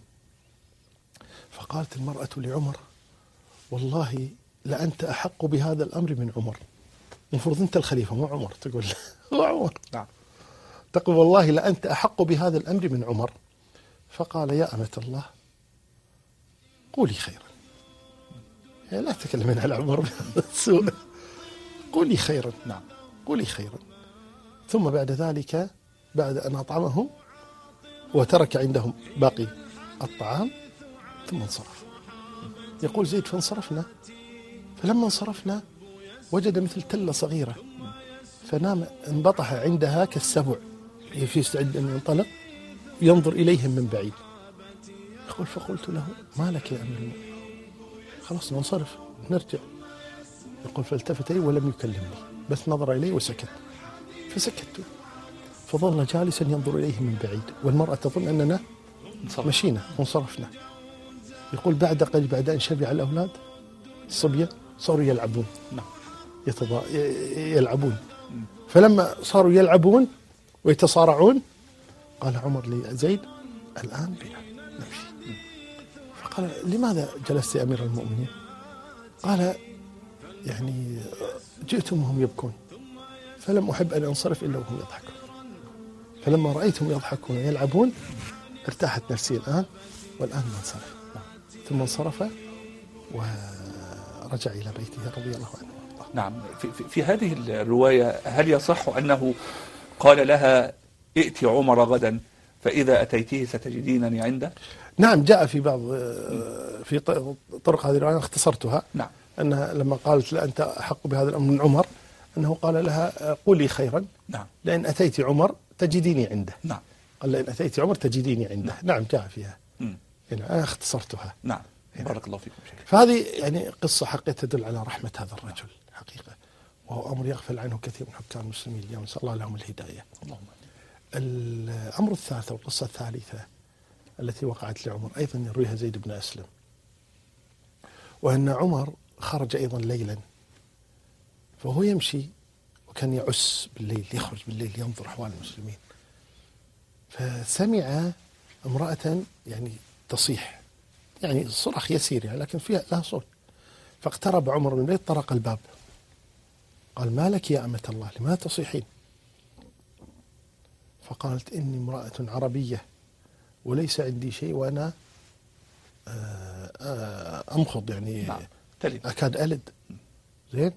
فقالت المرأة لعمر والله لأنت أحق بهذا الأمر من عمر. المفروض أنت الخليفة مو عمر، تقول هو عمر نعم. تقول والله لأنت أحق بهذا الأمر من عمر. فقال يا أمة الله قولي خيرا، يعني لا تكلمين على عمر بالسوء، قولي خيرا نعم قولي خيرا. ثم بعد ذلك بعد أن أطعمهم وترك عندهم باقي الطعام ثم انصرف. يقول زيد فانصرفنا، فلما انصرفنا وجد مثل تلة صغيرة فنام انبطح عندها كالسبع في يستعد أن ينطلق ينظر إليهم من بعيد. يقول فقلت له ما لك يا أمير المؤمنين؟ خلاص ننصرف نرجع. يقول فالتفت إلي ولم يكلمني بس نظر إلي وسكت. فسكت فظل جالسا ينظر إليه من بعيد والمرأة تظن أننا مشينا وانصرفنا. يقول بعد قليل بعد أن شبع الأولاد الصبية صاروا يلعبون يتضا... يلعبون. فلما صاروا يلعبون ويتصارعون قال عمر لزيد الآن بنا نمشي. فقال لماذا جلست يا أمير المؤمنين؟ قال يعني جئتم وهم يبكون فلم أحب أن أنصرف إلا وهم يضحكون، فلما رأيتهم يضحكون ويلعبون ارتاحت نفسي الآن والآن ننصرف. ثم انصرف ورجع إلى بيته رضي الله عنه. نعم. في, في, في هذه الرواية هل يصح أنه قال لها ائتي عمر غدا فإذا أتيته ستجدينني عنده؟ نعم جاء في بعض في طرق هذه الرواية اختصرتها. نعم. أنها لما قالت لا أنت أحق بهذا الأمر من عمر أنه قال لها قولي خيرا. نعم. لأن أتيت عمر تجديني عنده. نعم. قال لأن أتيت عمر تجديني عنده. نعم, نعم جاء فيها. هنا أنا اختصرتها. نعم. بارك الله فيكم شيخ. فهذه يعني قصة حقيقة تدل على رحمة هذا الرجل حقيقة، وهو أمر يغفل عنه كثير من حكام المسلمين اليوم، نسأل الله لهم الهداية. اللهم. الأمر الثالث والقصة الثالثة التي وقعت لعمر أيضا يرويها زيد بن أسلم، وأن عمر خرج أيضا ليلا فهو يمشي وكان يعس بالليل، يخرج بالليل ينظر أحوال المسلمين، فسمع امرأة يعني تصيح، يعني صراخ يسير يعني لكن فيها لها صوت، فاقترب عمر من البيت، طرق الباب، قال: ما لك يا أمة الله، لماذا تصيحين؟ فقالت: إني امرأة عربية وليس عندي شيء وأنا أمخض، يعني نعم. تلد. أكاد ألد. زين.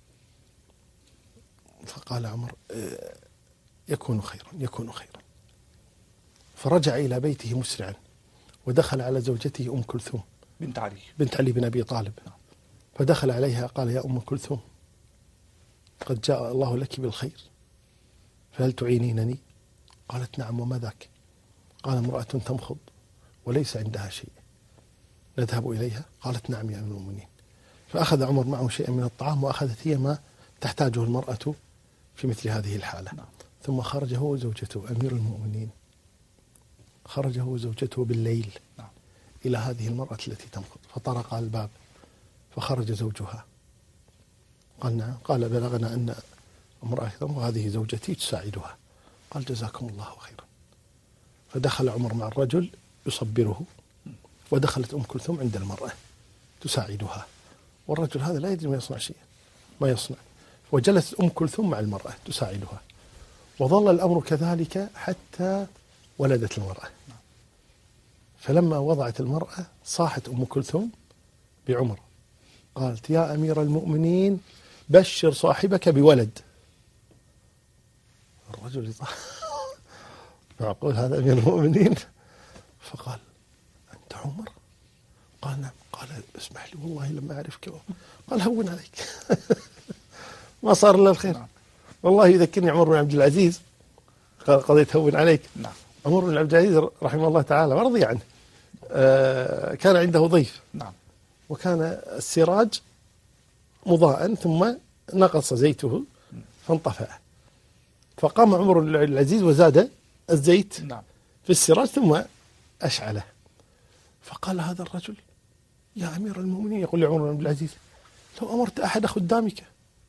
فقال عمر: يكون خيرا يكون خيرا. فرجع إلى بيته مسرعا، ودخل على زوجته أم كلثوم بنت علي بنت علي بن أبي طالب. فدخل عليها قال: يا أم كلثوم، قد جاء الله لك بالخير، فهل تعينينني؟ قالت: نعم، وما ذاك؟ قال: امرأة تمخض وليس عندها شيء، نذهب إليها؟ قالت: نعم يا أمير المؤمنين. فأخذ عمر معه شيئا من الطعام، وأخذت هي ما تحتاجه المرأة في مثل هذه الحالة. نعم. ثم خرج هو وزوجته أمير المؤمنين، خرج هو وزوجته بالليل. نعم. إلى هذه المرأة التي تمخض، فطرق الباب فخرج زوجها. قال: نعم. قال: بلغنا أن امرأة وهذه زوجتي تساعدها. قال: جزاكم الله خيرا. فدخل عمر مع الرجل يصبره، ودخلت أم كلثوم عند المرأة تساعدها، والرجل هذا لا يدري ما يصنع شيء ما يصنع. وجلست أم كلثوم مع المرأة تساعدها، وظل الأمر كذلك حتى ولدت المرأة. فلما وضعت المرأة صاحت أم كلثوم بعمر، قالت: يا أمير المؤمنين، بشر صاحبك بولد. الرجل معقول هذا أمير المؤمنين؟ فقال: أنت عمر؟ قال: نعم. قال: اسمح لي والله لما أعرفك. قال: هون عليك. ما صار إلا الخير. والله يذكرني عمر بن عبد العزيز، قال: قضية هون عليك. نعم. عمر بن عبد العزيز رحمه الله تعالى ورضي عنه، آه كان عنده ضيف. نعم. وكان السراج مضاء ثم نقص زيته فانطفأ، فقام عمر بن عبد العزيز وزاد الزيت نعم. في السراج ثم أشعله. فقال هذا الرجل: يا أمير المؤمنين، يقول لعمر بن عبد العزيز: لو أمرت أحد خدامك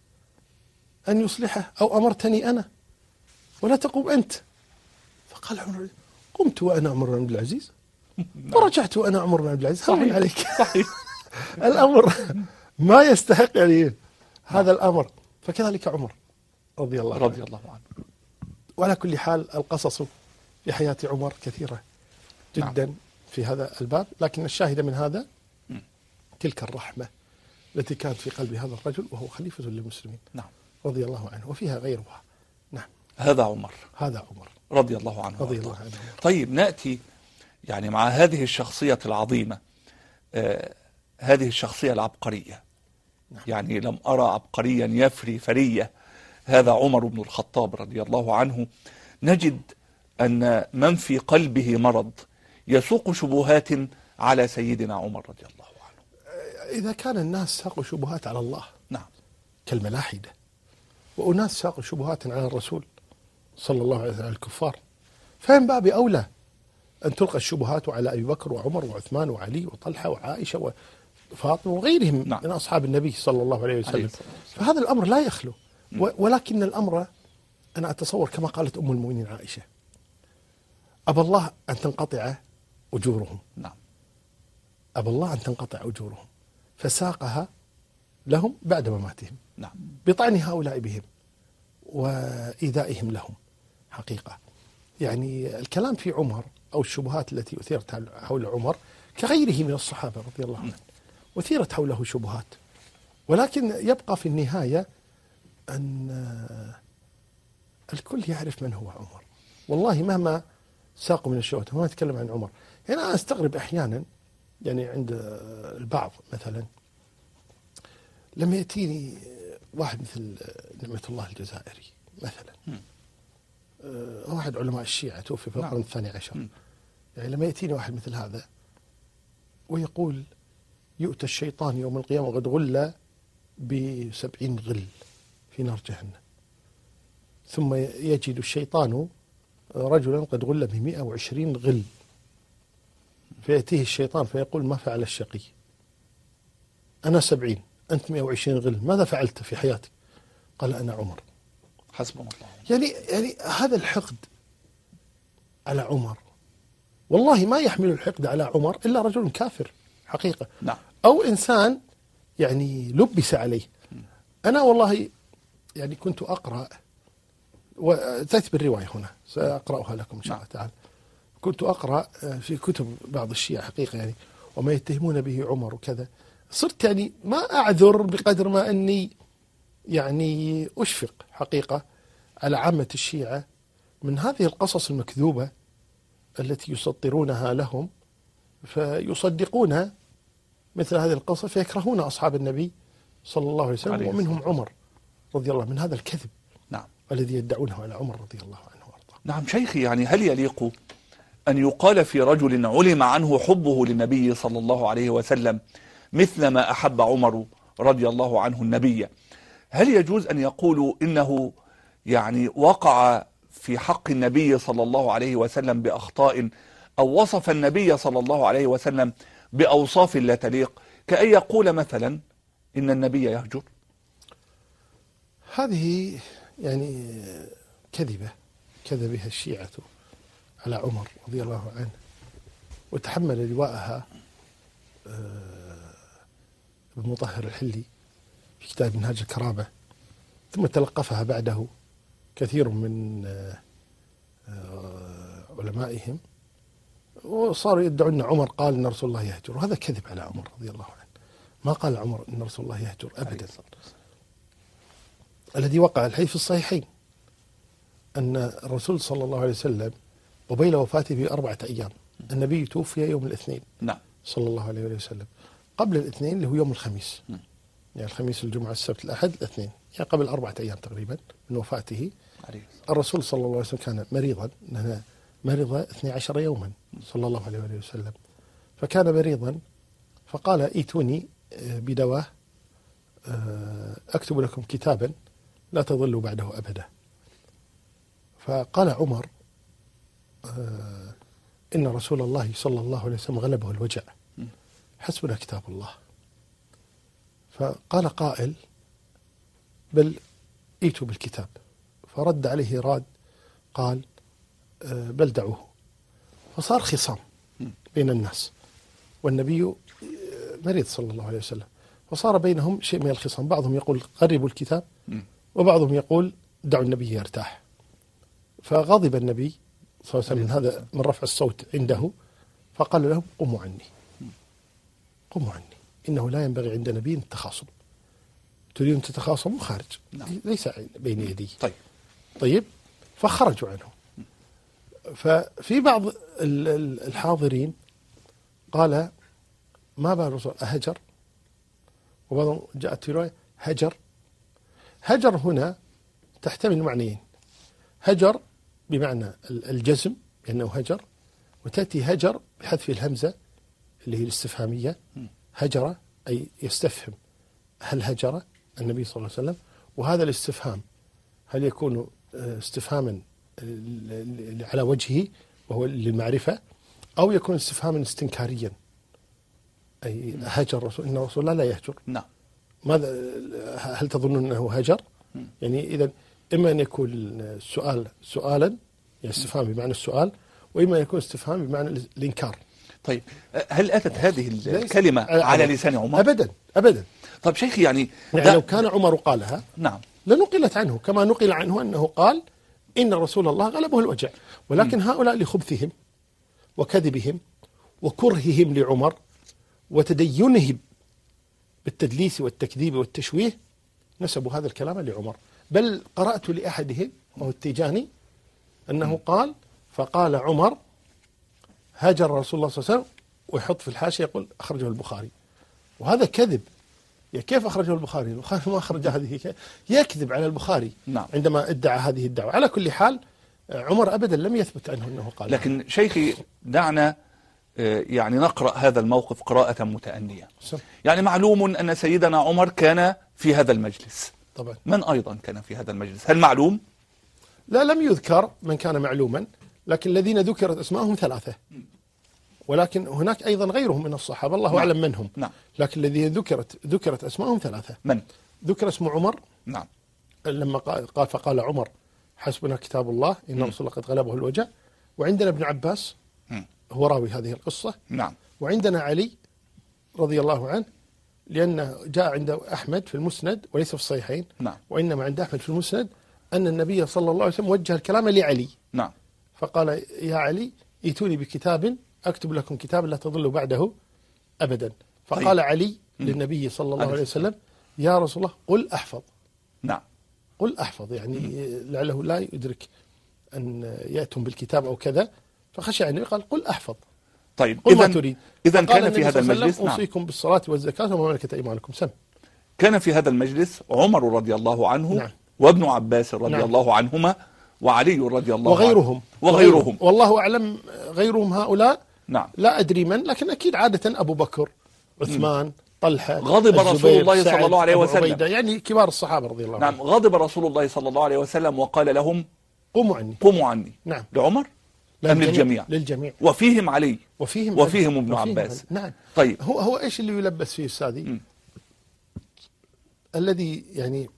أن يصلحه أو أمرتني أنا ولا تقوم أنت. فقال عمر: قمت وأنا عمر بن عبد العزيز ورجعت وأنا عمر بن عبد العزيز. هون عليك. صحيح. الأمر ما يستحق يعني هذا الأمر. فكذلك عمر رضي الله رضي الله عنه. وعلى كل حال القصص في حياة عمر كثيرة جدا نعم. في هذا الباب، لكن الشاهد من هذا تلك الرحمة التي كانت في قلب هذا الرجل وهو خليفة للمسلمين نعم. رضي الله عنه، وفيها غيرها. نعم. هذا عمر هذا عمر رضي الله عنه رضي الله عنه. طيب نأتي يعني مع هذه الشخصية العظيمة، آه هذه الشخصية العبقرية نعم. يعني لم أرى عبقريا يفري فرية هذا عمر بن الخطاب رضي الله عنه. نجد أن من في قلبه مرض يسوق شبهات على سيدنا عمر رضي الله عنه. إذا كان الناس ساقوا شبهات على الله نعم كالملاحدة، وأناس ساقوا شبهات على الرسول صلى الله عليه وسلم الكفار، فهم باب أولى أن تلقى الشبهات على أبي بكر وعمر وعثمان وعلي وطلحة وعائشة وفاطمة وغيرهم نعم. من أصحاب النبي صلى الله عليه وسلم. فهذا الأمر لا يخلو، ولكن الأمر أنا أتصور كما قالت أم المؤمنين عائشة: أبى الله أن تنقطع أجورهم. نعم. أبى الله أن تنقطع أجورهم، فساقها لهم بعد مماتهم. نعم. بطعن هؤلاء بهم وإيذائهم لهم. حقيقة يعني الكلام في عمر أو الشبهات التي أثيرت حول عمر كغيره من الصحابة رضي الله عنهم أثيرت حوله شبهات، ولكن يبقى في النهاية أن الكل يعرف من هو عمر. والله مهما ساقوا من الشبهات، وما نتكلم عن عمر، يعني أنا أستغرب أحيانا يعني عند البعض مثلا لما يأتيني واحد مثل نعمة الله الجزائري مثلا، أه واحد علماء الشيعة توفي في القرن الثاني عشر، يعني لما يأتيني واحد مثل هذا ويقول يؤتى الشيطان يوم القيامة وقد غل بسبعين غل في نار جهنم، ثم يجد الشيطان رجلا قد غل بمئة وعشرين غل، فيأتيه الشيطان فيقول: ما فعل الشقي؟ أنا سبعين أنت مئة وعشرين غل، ماذا فعلت في حياتك؟ قال: أنا عمر. حسبنا الله. يعني يعني هذا الحقد على عمر، والله ما يحمل الحقد على عمر إلا رجل كافر حقيقة. نعم. أو إنسان يعني لبس عليه. أنا والله يعني كنت أقرأ، وتأتي بالرواية هنا سأقرأها لكم إن شاء الله تعالى. كنت أقرأ في كتب بعض الشيعة حقيقة يعني وما يتهمون به عمر وكذا، صرت يعني ما أعذر بقدر ما أني يعني أشفق حقيقة على عامة الشيعة من هذه القصص المكذوبة التي يسطرونها لهم، فيصدقون مثل هذه القصص فيكرهون أصحاب النبي صلى الله عليه وسلم عليه ومنهم الصلاة عمر رضي الله، من هذا الكذب نعم الذي يدعونه على عمر رضي الله عنه وارضاه. نعم شيخي، يعني هل يليق أن يقال في رجل علم عنه حبه للنبي صلى الله عليه وسلم مثل ما أحب عمر رضي الله عنه النبي، هل يجوز أن يقولوا إنه يعني وقع في حق النبي صلى الله عليه وسلم بأخطاء، أو وصف النبي صلى الله عليه وسلم بأوصاف لا تليق، كأن يقول مثلا إن النبي يهجر؟ هذه يعني كذبة كذبها الشيعة على عمر رضي الله عنه، وتحمل لواءها ابن مطهر الحلي في كتاب منهاج الكرامة، ثم تلقفها بعده كثير من علمائهم، وصاروا يدعون أن عمر قال أن رسول الله يهجر، وهذا كذب على عمر رضي الله عنه. ما قال عمر أن رسول الله يهجر أبدا. الذي وقع الحديث في الصحيحين أن الرسول صلى الله عليه وسلم قبيل وفاته بأربعة أيام، النبي توفي يوم الاثنين نعم صلى الله عليه وسلم، قبل الاثنين اللي هو يوم الخميس، يعني الخميس الجمعة السبت الأحد الاثنين، يعني قبل أربعة أيام تقريبا من وفاته. الرسول صلى الله عليه وسلم كان مريضا، لأنه مرض اثني عشر يوما صلى الله عليه وسلم، فكان مريضا فقال ائتوني بدواء أكتب لكم كتابا لا تضلوا بعده أبدا. فقال عمر إن رسول الله صلى الله عليه وسلم غلبه الوجع، حسبنا كتاب الله. فقال قائل بل ائتوا بالكتاب، فرد عليه راد قال بل دعوه. فصار خصام بين الناس والنبي مريض صلى الله عليه وسلم، فصار بينهم شيء من الخصام، بعضهم يقول قربوا الكتاب وبعضهم يقول دعوا النبي يرتاح. فغضب النبي صلى الله عليه وسلم من هذا من رفع الصوت عنده، فقال لهم قوموا عني قوموا عني، إنه لا ينبغي عند نبي التخاصم، تريدون تتخاصموا خارج، نعم. ليس بين يدي. طيب طيب فخرجوا عنه. ففي بعض الحاضرين قال ما بال الرسول أهجر، وبعضهم جاءت في رواية هجر. هجر هنا تحتمل معنيين، هجر بمعنى الجزم لأنه هجر، وتأتي هجر بحذف الهمزة اللي هي الاستفهامية، هجر أي يستفهم هل هجر النبي صلى الله عليه وسلم، وهذا الاستفهام هل يكون استفهاما على وجهه وهو للمعرفة، أو يكون استفهاما استنكاريا أي هجر الرسول، إن رسول الله لا يهجر. نعم. ماذا هل تظنون أنه هجر؟ يعني إذا إما أن يكون السؤال سؤالا يعني استفهام بمعنى السؤال، وإما يكون استفهام بمعنى الإنكار. طيب هل أتت هذه الكلمة على لسان عمر؟ أبدا أبدا. طيب شيخي يعني, يعني لو كان عمر قالها نعم لنقلت عنه، كما نقل عنه أنه قال إن رسول الله غلبه الوجع، ولكن م. هؤلاء لخبثهم وكذبهم وكرههم لعمر وتدينهم بالتدليس والتكذيب والتشويه نسبوا هذا الكلام لعمر. بل قرأت لأحدهم وهو التيجاني أنه م. قال فقال عمر هاجر رسول الله صلى الله عليه وسلم، ويحط في الحاشية يقول أخرجه البخاري، وهذا كذب. كيف أخرجه البخاري؟ البخاري ما أخرج هذه، يكذب على البخاري نعم. عندما ادعى هذه الدعوة. على كل حال عمر أبدا لم يثبت عنه أنه قال. لكن شيخي دعنا يعني نقرأ هذا الموقف قراءة متأنية. يعني معلوم أن سيدنا عمر كان في هذا المجلس طبعا. من أيضا كان في هذا المجلس؟ هل معلوم؟ لا لم يذكر من كان معلوما، لكن الذين ذكرت أسمائهم ثلاثة، ولكن هناك أيضا غيرهم من الصحابة الله نعم. أعلم منهم. نعم. لكن الذين ذكرت ذكرت أسمائهم ثلاثة. من؟ ذكر اسمه عمر. نعم. لما قال فقال عمر حسبنا كتاب الله إن رسول الله قد غلبه الوجع. وعندنا ابن عباس م. هو راوي هذه القصة. نعم. وعندنا علي رضي الله عنه لأنه جاء عند أحمد في المسند وليس في الصحيحين، نعم. وإنما عند أحمد في المسند أن النبي صلى الله عليه وسلم وجه الكلام لعلي، نعم. فقال يا علي ائتوني بكتاب أكتب لكم كتابا لا تضلوا بعده أبدا. فقال طيب. علي م. للنبي صلى الله عليه عليه وسلم يا رسول الله قل أحفظ. نعم. قل أحفظ يعني م. لعله لا يدرك أن يأتون بالكتاب أو كذا، فخشى أن يقال قل أحفظ. طيب قل ما إذن تريد. إذن كان في هذا المجلس، نعم. أوصيكم بالصلاة والزكاة وما ملكت أيمانكم. سم. كان في هذا المجلس عمر رضي الله عنه، نعم. وابن عباس رضي نعم. الله عنهما، وعلي رضي الله وغيرهم عنه وغيرهم والله أعلم غيرهم هؤلاء. نعم. لا أدري من، لكن أكيد عادة أبو بكر، عثمان، م. طلحة، غضب رسول الله صلى الله عليه وسلم، يعني كبار الصحابة رضي الله عنهم. نعم. غضب رسول الله صلى الله عليه وسلم وقال لهم قوموا عني. قوموا عني. نعم. لعمر أم للجميع؟ للجميع. وفيهم علي وفيهم وفيهم علي. ابن وفيهم عباس. علي. نعم. طيب هو هو ايش اللي يلبس فيه استاذي؟ م. الذي يعني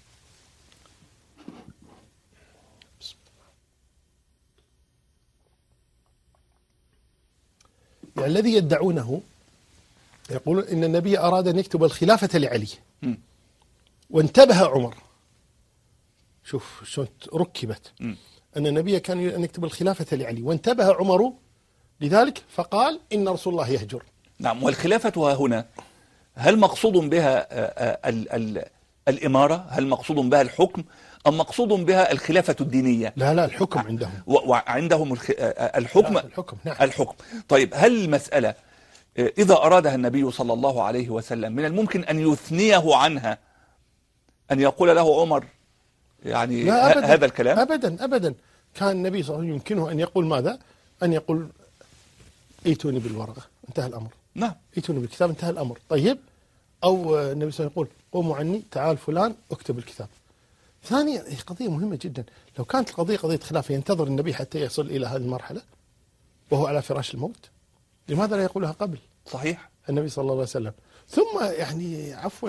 يعني الذي يدعونه يقولون إن النبي أراد أن يكتب الخلافة لعلي، م. وانتبه عمر. شوف شلون ركبت، م. أن النبي كان يريد أن يكتب الخلافة لعلي، وانتبه عمر لذلك فقال إن رسول الله يهجر. نعم. والخلافة هنا هل مقصود بها ال ال الإمارة؟ هل مقصود بها الحكم؟ أم مقصود بها الخلافة الدينية؟ لا لا الحكم عندهم. وعندهم الحكم. الحكم. نعم. الحكم. طيب هل المسألة إذا أرادها النبي صلى الله عليه وسلم من الممكن أن يثنيه عنها، أن يقول له عمر يعني لا أبداً هذا الكلام؟ أبدا أبدا. كان النبي صلى الله عليه وسلم يمكنه أن يقول ماذا؟ أن يقول ائتوني بالورقة انتهى الأمر. نعم. ائتوني بالكتاب انتهى الأمر. طيب. أو النبي صلى الله عليه وسلم يقول قوموا عني، تعال فلان اكتب الكتاب. ثانيا هي قضية مهمة جدا، لو كانت القضية قضية خلاف ينتظر النبي حتى يصل إلى هذه المرحلة وهو على فراش الموت، لماذا لا يقولها قبل؟ صحيح. النبي صلى الله عليه وسلم. ثم يعني عفوا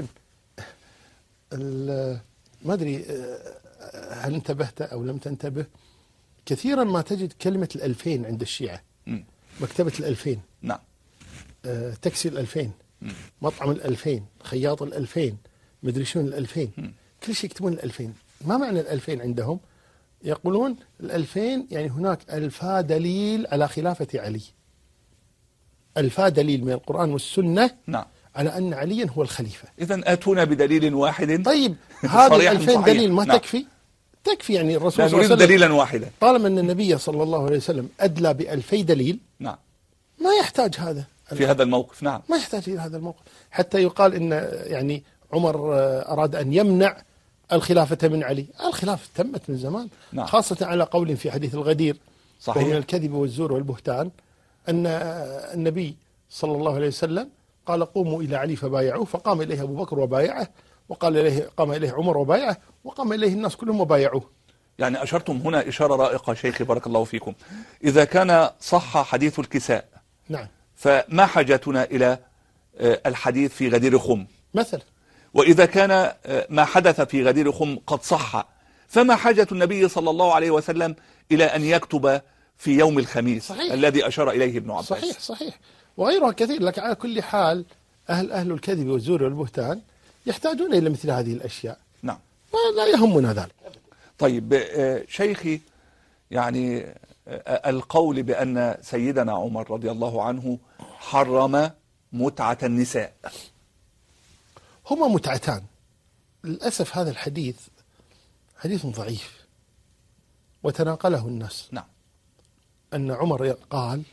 ما أدري هل انتبهت أو لم تنتبه، كثيرا ما تجد كلمة الألفين عند الشيعة. م. مكتبة الألفين. نعم. آه، تكسي الألفين. م. مطعم الألفين، خياط الألفين، مدري شنو الألفين. م. كل شيء يكتبون الألفين. ما معنى الألفين عندهم؟ يقولون الألفين يعني هناك ألفا دليل على خلافة علي، ألفا دليل من القرآن والسنة. نعم. على أن عليا هو الخليفة. إذن آتونا بدليل واحد. طيب هذه الألفين دليل ما نعم. تكفي؟ تكفي يعني الرسول صلى الله عليه وسلم دليلا واحدا. طالما أن النبي صلى الله عليه وسلم أدلى بألفي دليل. نعم. ما يحتاج هذا في هذا الموقف. نعم. ما يحتاج إلى هذا الموقف حتى يقال إن يعني عمر أراد أن يمنع الخلافة من علي. الخلافة تمت من زمان. نعم. خاصة على قول في حديث الغدير، صحيح، ومن الكذب والزور والبهتان، أن النبي صلى الله عليه وسلم قال قوموا إلى علي فبايعوه، فقام إليه أبو بكر وبايعه، وقال إليه قام إليه عمر وبايعه، وقام إليه الناس كلهم وبايعوه. يعني أشرتم هنا إشارة رائقة شيخي بارك الله فيكم. إذا كان صح حديث الكساء، نعم، فما حاجتنا إلى الحديث في غدير خم مثلا؟ وإذا كان ما حدث في غدير خم قد صح، فما حاجة النبي صلى الله عليه وسلم إلى أن يكتب في يوم الخميس؟ صحيح. الذي أشار إليه ابن عباس. صحيح صحيح، وغيرها كثير. لكن على كل حال أهل أهل الكذب والزور والبهتان يحتاجون إلى مثل هذه الأشياء. نعم. ولا يهمنا ذلك. طيب شيخي، يعني القول بأن سيدنا عمر رضي الله عنه حرم متعة النساء، هما متعتان. للأسف هذا الحديث حديث ضعيف وتناقله الناس. نعم. أن عمر قال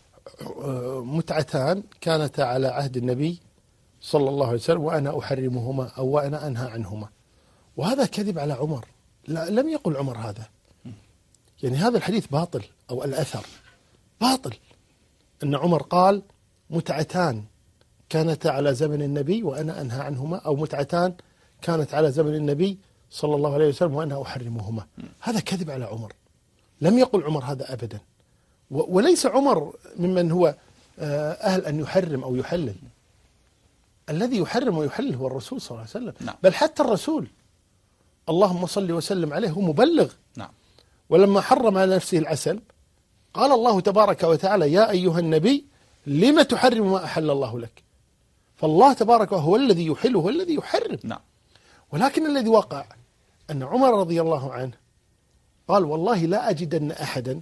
متعتان كانتا على عهد النبي صلى الله عليه وسلم وأنا أحرمهما أو وأنا أنهى عنهما، وهذا كذب على عمر. لا، لم يقل عمر هذا. يعني هذا الحديث باطل، أو الأثر باطل. أن عمر قال متعتان كانتا على زمن النبي وأنا أنهى عنهما، أو متعتان كانت على زمن النبي صلى الله عليه وسلم وأنا أحرمهما. هذا كذب على عمر. لم يقل عمر هذا أبدا. وليس عمر ممن هو أهل أن يحرم أو يحلل. الذي يحرم ويحلل هو الرسول صلى الله عليه وسلم. نعم. بل حتى الرسول اللهم صل وسلم عليه هو مبلغ. نعم. ولما حرم على نفسه العسل قال الله تبارك وتعالى يا أيها النبي لم تحرم ما أحل الله لك. فالله تبارك هو الذي يحل وهو الذي يحرم. نعم. ولكن الذي وقع أن عمر رضي الله عنه قال والله لا أجدن أحدا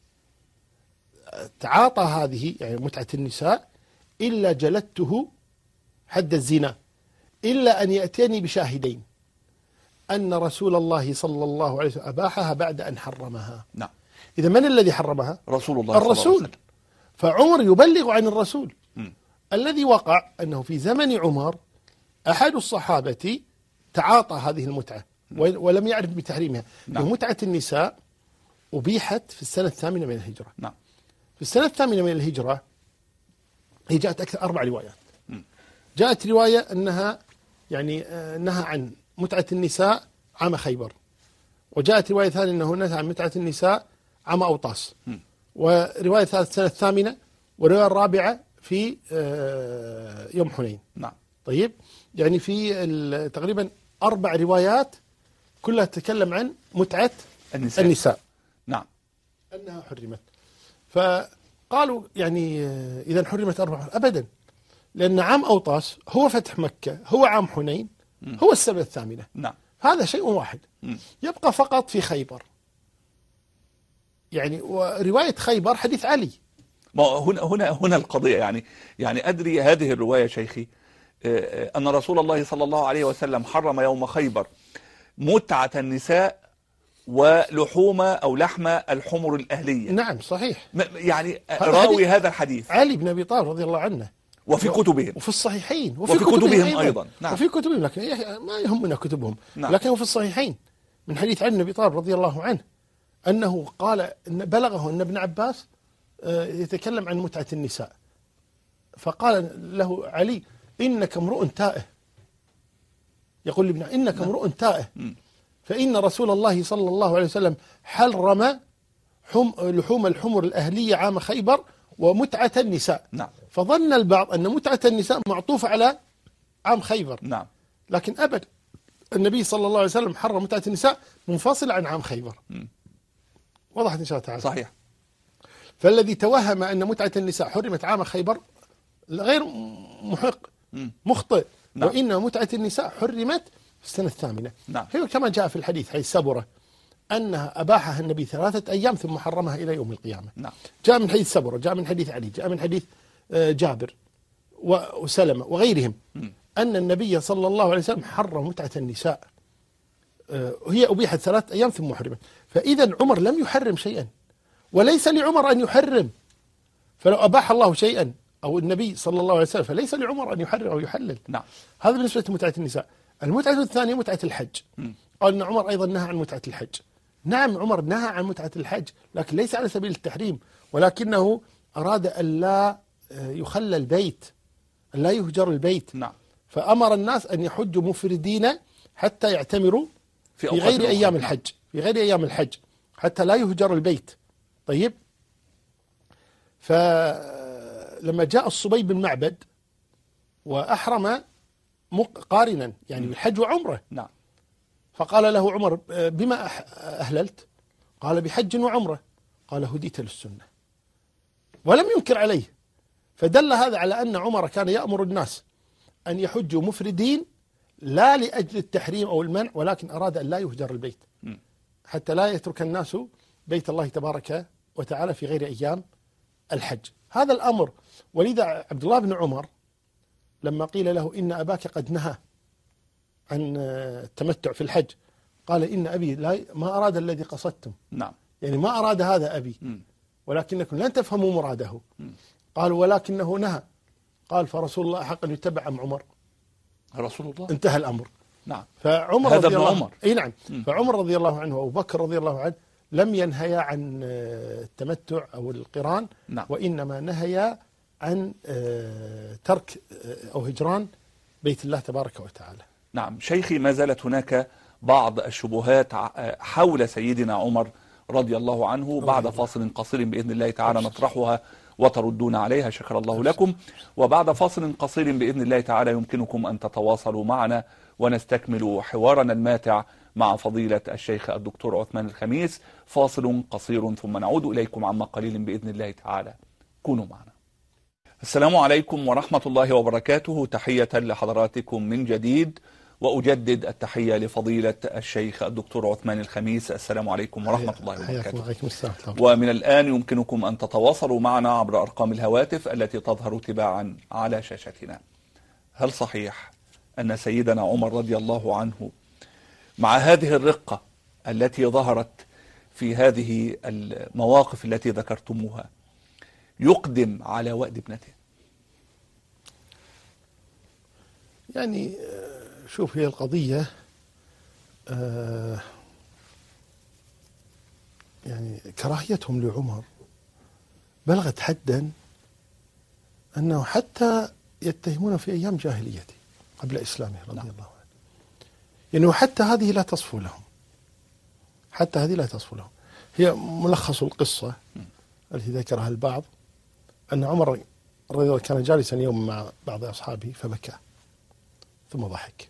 تعاطى هذه يعني متعة النساء إلا جلدته حد الزنا، إلا أن يأتيني بشاهدين أن رسول الله صلى الله عليه وسلم أباحها بعد أن حرمها. نعم. إذا من الذي حرمها؟ رسول الله صلى الرسول. الله عليه وسلم. فعمر يبلغ عن الرسول. م. الذي وقع أنه في زمن عمر أحد الصحابة تعاطى هذه المتعة ولم يعرف بتحريمها. نعم. متعة النساء أبيحت في السنة الثامنة من الهجرة. نعم. في السنة الثامنة من الهجرة هي جاءت أكثر أربع روايات. م. جاءت رواية أنها يعني نهى عن متعة النساء عام خيبر، وجاءت رواية ثانية أنه نهى عن متعة النساء عام أوطاس، م. ورواية ثالثة السنة الثامنة، ورواية الرابعة في يوم حنين. نعم. طيب يعني في تقريبا أربع روايات كلها تتكلم عن متعة النساء, النساء. نعم. أنها حرمت. فقالوا يعني إذا حرمت أربع أبدا، لأن عام أوطاس هو فتح مكة، هو عام حنين، هو السنة الثامنة. نعم. هذا شيء واحد. م. يبقى فقط في خيبر، يعني ورواية خيبر حديث علي. ما هنا هنا هنا القضية يعني يعني أدري هذه الرواية شيخي أن رسول الله صلى الله عليه وسلم حرم يوم خيبر متعة النساء ولحوم أو لحم الحمر الأهلية. نعم صحيح. يعني راوي هذا الحديث علي بن أبي طالب رضي الله عنه، وفي كتبهم وفي الصحيحين وفي, وفي كتبهم, كتبهم أيضا, أيضا. نعم. وفي كتبهم، لكن ما يهمنا كتبهم. نعم. لكنه في الصحيحين من حديث علي بن أبي طالب رضي الله عنه أنه قال إن بلغه أن ابن عباس يتكلم عن متعة النساء، فقال له علي إنك امرؤ تائه، يقول لابن إنك امرؤ تائه، فإن رسول الله صلى الله عليه وسلم حرم حم لحوم الحمر الأهلية عام خيبر ومتعة النساء. نعم. فظن البعض أن متعة النساء معطوفة على عام خيبر. نعم. لكن أبدا، النبي صلى الله عليه وسلم حرم متعة النساء منفصلة عن عام خيبر. م. وضحت إن شاء الله تعالى. صحيح. فالذي توهم أن متعة النساء حرمت عام خيبر غير محق، مخطئ. نعم. وإن متعة النساء حرمت في السنة الثامنة. نعم. هي كما جاء في الحديث حديث سبرة أنها أباحها النبي ثلاثة أيام ثم حرمها إلى يوم القيامة. نعم. جاء من حديث سبرة، جاء من حديث علي، جاء من حديث جابر وسلمة وغيرهم م. أن النبي صلى الله عليه وسلم حرم متعة النساء، هي أبيحت ثلاثة أيام ثم حرمت. فإذا عمر لم يحرم شيئا، وليس لعمر أن يحرم. فلو أباح الله شيئا أو النبي صلى الله عليه وسلم فليس لعمر أن يحرم أو يحلل. نعم. هذا بالنسبة لمتعة النساء. المتعة الثانية متعة الحج. م. قال أن عمر أيضا نهى عن متعة الحج. نعم عمر نهى عن متعة الحج، لكن ليس على سبيل التحريم، ولكنه أراد أن لا يخلى البيت، أن لا يهجر البيت. نعم. فأمر الناس أن يحجوا مفردين حتى يعتمروا في, في غير أيام الحج، في غير أيام الحج حتى لا يهجر البيت. طيب، فلما جاء الصبي بن معبد وأحرم قارنا يعني بالحج وعمره. نعم. فقال له عمر بما أهللت؟ قال بحج وعمره. قال هديت للسنة، ولم ينكر عليه. فدل هذا على أن عمر كان يأمر الناس أن يحجوا مفردين لا لأجل التحريم أو المنع، ولكن أراد أن لا يهجر البيت حتى لا يترك الناس بيت الله تبارك وتعالى في غير أيام الحج. هذا الأمر. ولذا عبد الله بن عمر لما قيل له إن أباك قد نهى عن التمتع في الحج قال إن أبي لا ما أراد الذي قصدتم. نعم. يعني ما أراد هذا أبي، ولكنكم لن تفهموا مراده. قالوا ولكنه نهى. قال فرسول الله حق أن يتبع أم عمر؟ رسول الله. انتهى الأمر. نعم. فعمر هذا رضي الله عمر. اي نعم. فعمر رضي الله عنه وأبو بكر رضي الله عنه لم ينهيا عن التمتع أو القران. نعم. وإنما نهيا عن ترك أو هجران بيت الله تبارك وتعالى. نعم. شيخي، ما زالت هناك بعض الشبهات حول سيدنا عمر رضي الله عنه. بعد فاصل قصير بإذن الله تعالى نطرحها وتردون عليها، شكر الله لكم. وبعد فاصل قصير بإذن الله تعالى يمكنكم أن تتواصلوا معنا ونستكمل حوارنا الماتع مع فضيلة الشيخ الدكتور عثمان الخميس. فاصل قصير ثم نعود إليكم عما قليل بإذن الله تعالى، كونوا معنا. السلام عليكم ورحمة الله وبركاته. تحية لحضراتكم من جديد، وأجدد التحية لفضيلة الشيخ الدكتور عثمان الخميس. السلام عليكم ورحمة الله وبركاته. ومن الآن يمكنكم أن تتواصلوا معنا عبر أرقام الهواتف التي تظهر تباعا على شاشتنا. هل صحيح أن سيدنا عمر رضي الله عنه مع هذه الرقة التي ظهرت في هذه المواقف التي ذكرتموها يقدم على وأد ابنته؟ يعني شوف، هي القضية يعني كراهيتهم لعمر بلغت حدا أنه حتى يتهمون في أيام جاهليته قبل إسلامه رضي الله عنه، يعني حتى هذه لا تصفو لهم، حتى هذه لا تصفو لهم. هي ملخص القصة التي ذكرها البعض أن عمر رضي الله كان جالسا يوم مع بعض أصحابه فبكى ثم ضحك،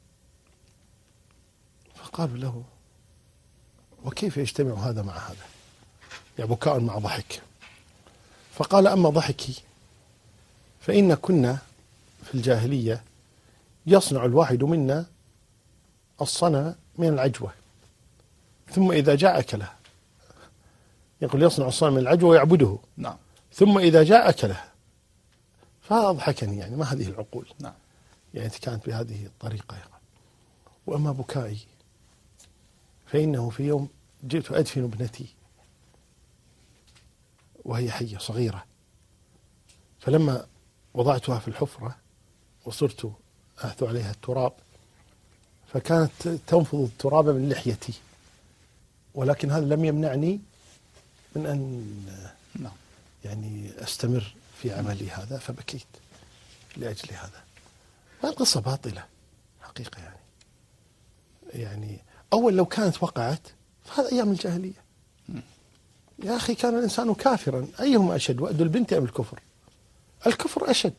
فقالوا له: وكيف يجتمع هذا مع هذا؟ يعني بكاء مع ضحك. فقال: أما ضحكي فإن كنا في الجاهلية يصنع الواحد منا الصنم من العجوة ثم إذا جاء أكله. يقول: يصنع الصنم من العجوة ويعبده. نعم. ثم إذا جاء أكله. فأضحكني، يعني ما هذه العقول؟ نعم. يعني كانت بهذه الطريقة. يعني. وأما بكائي فإنه في يوم جئت أدفن ابنتي وهي حية صغيرة، فلما وضعتها في الحفرة وصرت أحث عليها التراب فكانت تنفض التراب من لحيتي، ولكن هذا لم يمنعني من أن نعم. يعني أستمر في عملي هذا، فبكيت لأجل هذا. القصة باطلة حقيقة. يعني يعني أول لو كانت وقعت فهذا أيام الجاهلية. يا أخي كان الإنسان كافرا، أيهما أشد، وأد البنت أم الكفر؟ الكفر أشد،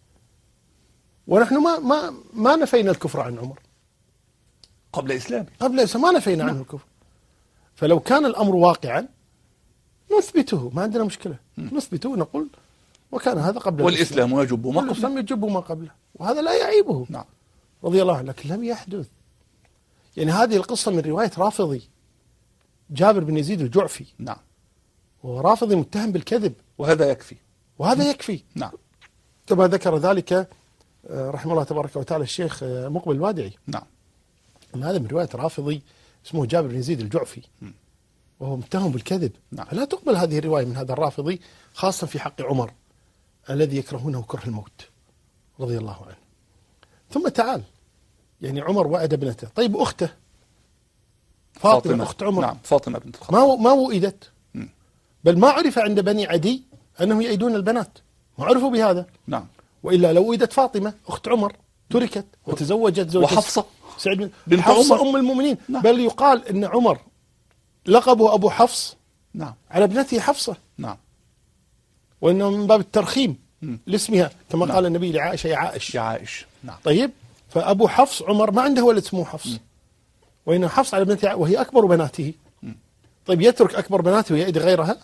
ونحن ما ما ما نفينا الكفر عن عمر قبل إسلامه، قبل إسلام ما نفينا عنه الكفر. فلو كان الأمر واقعا نثبته، ما عندنا مشكلة، نثبته ونقول وكان هذا قبل والإسلام يجب ما قبله، والإسلام يجب ما قبله، وهذا لا يعيبه. نعم. رضي الله عنه. لكن لم يحدث. يعني هذه القصة من رواية رافضي جابر بن يزيد الجعفي. نعم. ورافضي متهم بالكذب، وهذا يكفي، وهذا يكفي. نعم. كما ذكر ذلك رحمه الله تبارك وتعالى الشيخ مقبل الوادعي. نعم. أن هذا من رواية رافضي اسمه جابر بن يزيد الجعفي، وهو متهم بالكذب. نعم. فلا تقبل هذه الرواية من هذا الرافضي، خاصة في حق عمر الذي يكرهونه كره الموت رضي الله عنه. ثم تعال، يعني عمر وعد ابنته. طيب أخته فاطمة, فاطمة أخت عمر، نعم، فاطمة بنت الخطاب، ما ما وئدت، بل ما عرف عند بني عدي أنهم يئدون البنات، ما عرفوا بهذا. نعم. وإلا لو وئدت فاطمة أخت عمر تركت وتزوجت زوجة وحفصة سعيد بنت حفصة عمر أم المؤمنين. نعم. بل يقال أن عمر لقبه أبو حفص، نعم، على ابنته حفصة، نعم، وإنه من باب الترخيم م. لاسمها، كما نعم. قال النبي لعائشة: يا عائش. يا عائش. نعم. طيب، فأبو حفص عمر ما عنده ولد اسمه حفص، م. وإنه حفص على ابنته وهي أكبر بناته. م. طيب يترك أكبر بناته ويأد غيرها؟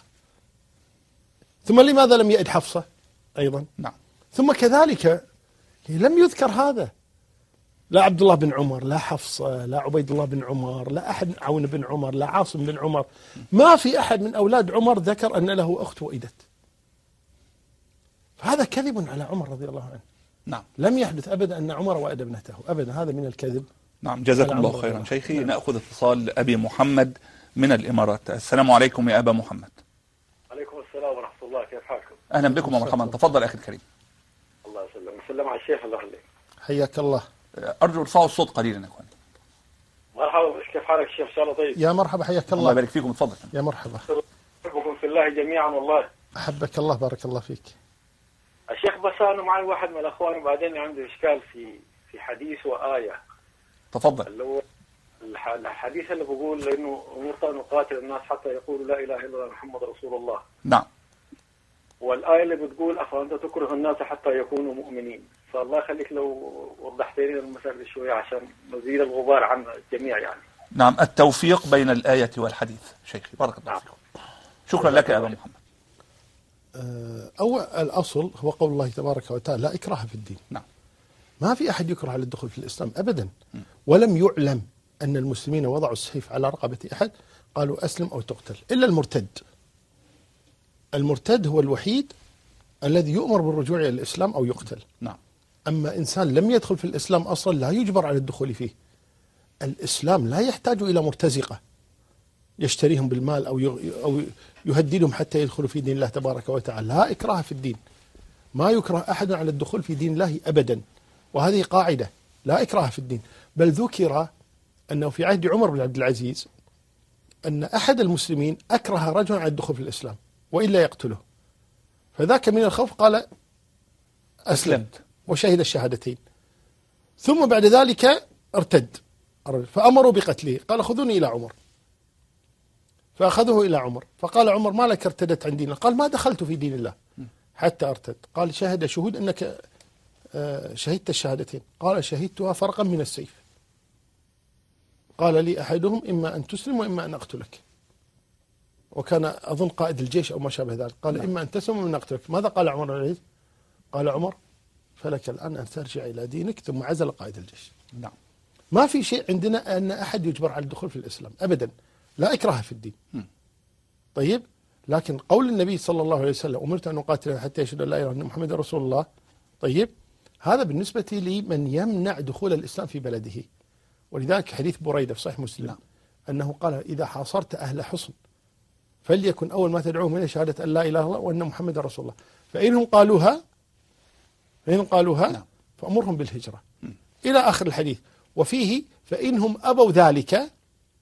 ثم لماذا لم يأد حفصة أيضا؟ نعم. ثم كذلك لم يذكر هذا، لا عبد الله بن عمر، لا حفصة، لا عبيد الله بن عمر، لا أحد عون بن عمر، لا عاصم بن عمر، ما في أحد من أولاد عمر ذكر أن له أخت وئدت. فهذا كذب على عمر رضي الله عنه. نعم. لم يحدث أبدا أن عمر وأد ابنته أبدا، هذا من الكذب. نعم. جزاكم الله خيرا شيخي. نعم. نأخذ اتصال أبي محمد من الإمارات. السلام عليكم يا أبا محمد. عليكم السلام ورحمة الله، كيف حالكم؟ أهلا بكم ومرحبا. تفضل أخي الكريم. الله يسلم. سلم على الشيخ. الله يخليك. حياك الله. أرجو ارفعوا الصوت قليلا يا أخواني. مرحبا، كيف حالك الشيخ؟ إن شاء الله طيب. يا مرحبا، حياك الله. الله يبارك فيكم. تفضل. يا مرحبا. أحبكم في الله جميعا والله. أحبك الله، بارك الله فيك. الشيخ بس أنا معي واحد من الأخوان وبعدين عنده إشكال في في حديث وآية. تفضل. اللي هو الحديث اللي بيقول إنه أمرت أن نقاتل الناس حتى يقولوا لا إله إلا الله محمد رسول الله. نعم. والآية اللي بتقول أفأنت تكره الناس حتى يكونوا مؤمنين. فالله يخليك لو وضحت لنا المسألة شوية عشان نزيل الغبار عن الجميع يعني. نعم. التوفيق بين الآية والحديث شيخي، بارك الله نعم. فيكم. شكرا لك يا أبا محمد. أول الأصل هو قول الله تبارك وتعالى لا إكراه في الدين. نعم. ما في أحد يكره على الدخول في الإسلام أبدا. ولم يعلم أن المسلمين وضعوا السيف على رقبة أحد قالوا أسلم أو تقتل إلا المرتد. المرتد هو الوحيد الذي يؤمر بالرجوع إلى الإسلام أو يقتل. نعم. أما إنسان لم يدخل في الإسلام أصلا لا يجبر على الدخول فيه. الإسلام لا يحتاج إلى مرتزقة يشتريهم بالمال أو أو يهددهم حتى يدخلوا في دين الله تبارك وتعالى. لا إكراه في الدين. ما يكره أحد على الدخول في دين الله أبدا، وهذه قاعدة لا إكراه في الدين. بل ذكر أنه في عهد عمر بن عبد العزيز أن أحد المسلمين أكره رجلا على الدخول في الإسلام وإلا يقتله، فذاك من الخوف قال أسلمت وشهد الشهادتين، ثم بعد ذلك ارتد فأمروا بقتله، قال خذوني إلى عمر، فأخذوه إلى عمر، فقال عمر ما لك ارتدت عن دين الله؟ قال ما دخلت في دين الله حتى ارتد. قال شهد شهود أنك شهدت الشهادتين؟ قال شهدتها فرقا من السيف. قال لي أحدهم إما أن تسلم وإما أن أقتلك، وكان أظن قائد الجيش أو ما شابه ذلك. قال نعم. إما أن تسلم وإما أن أقتلك. ماذا قال عمر عليه؟ قال عمر فلك الآن أن ترجع إلى دينك، ثم عزل قائد الجيش. نعم. ما في شيء عندنا أن أحد يجبر على الدخول في الإسلام أبدا، لا إكراه في الدين. م. طيب، لكن قول النبي صلى الله عليه وسلم أمرت أن أقاتل حتى يشهد لا إله إلا الله محمد رسول الله، طيب هذا بالنسبة لمن يمنع دخول الإسلام في بلده. ولذلك حديث بريدة في صحيح مسلم نعم. أنه قال إذا حاصرت أهل حصن فليكن أول ما تدعوهم إلى شهادة أن لا إله إلا الله وأن محمد رسول الله، فإنهم قالوها فإنهم قالوها نعم. فأمرهم بالهجرة م. إلى آخر الحديث. وفيه فإنهم أبوا ذلك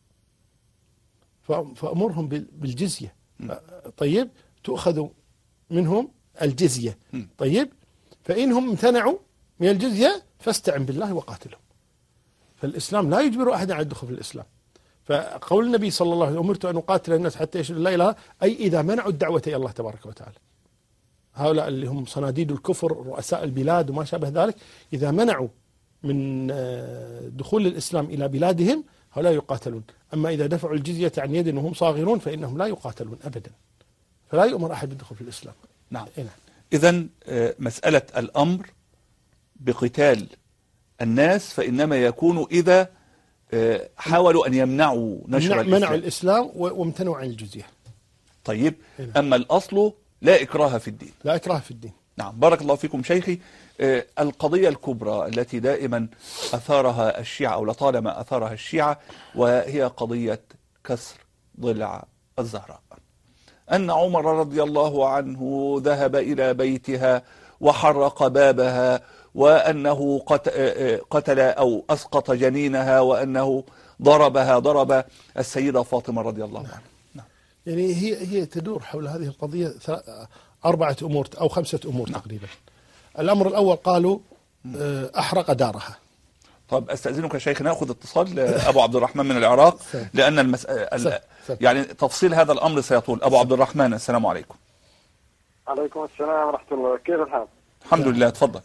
فأمرهم بالجزية. م. طيب، تؤخذ منهم الجزية. م. طيب، فإنهم امتنعوا من الجزية فاستعن بالله وقاتلهم. فالإسلام لا يجبر أحدا على الدخول في الإسلام. فقول النبي صلى الله عليه وسلم أمرت أن أقاتل الناس حتى يشهدوا لا إله إلا الله، أي إذا منعوا الدعوة إلى الله تبارك وتعالى. هؤلاء اللي هم صناديد الكفر رؤساء البلاد وما شابه ذلك، إذا منعوا من دخول الإسلام إلى بلادهم هؤلاء يقاتلون. أما إذا دفعوا الجزية عن يد وهم صاغرون فإنهم لا يقاتلون أبدا. فلا يؤمر أحد بالدخول في الإسلام. نعم. إذن مسألة الأمر بقتال الناس فإنما يكون إذا حاولوا أن يمنعوا نشر الإسلام، منعوا الإسلام وامتنعوا عن الجزية. طيب، أما الأصل لا إكراه في الدين. لا إكراه في الدين. نعم. بارك الله فيكم شيخي. القضية الكبرى التي دائما أثارها الشيعة أو لطالما أثارها الشيعة وهي قضية كسر ضلع الزهراء، أن عمر رضي الله عنه ذهب إلى بيتها وحرق بابها، وأنه قتل أو أسقط جنينها، وأنه ضربها ضرب السيدة فاطمة رضي الله عنها. نعم. يعني هي هي تدور حول هذه القضية أربعة أمور أو خمسة أمور نعم. تقريبا. الأمر الأول قالوا أحرق دارها. طب أستأذنك يا شيخ نأخذ اتصال أبو عبد الرحمن من العراق لأن المسألة يعني تفصيل هذا الأمر سيطول. أبو عبد الرحمن، السلام عليكم. عليكم السلام ورحمة الله، كيف الحال؟ الحمد لله، تفضل.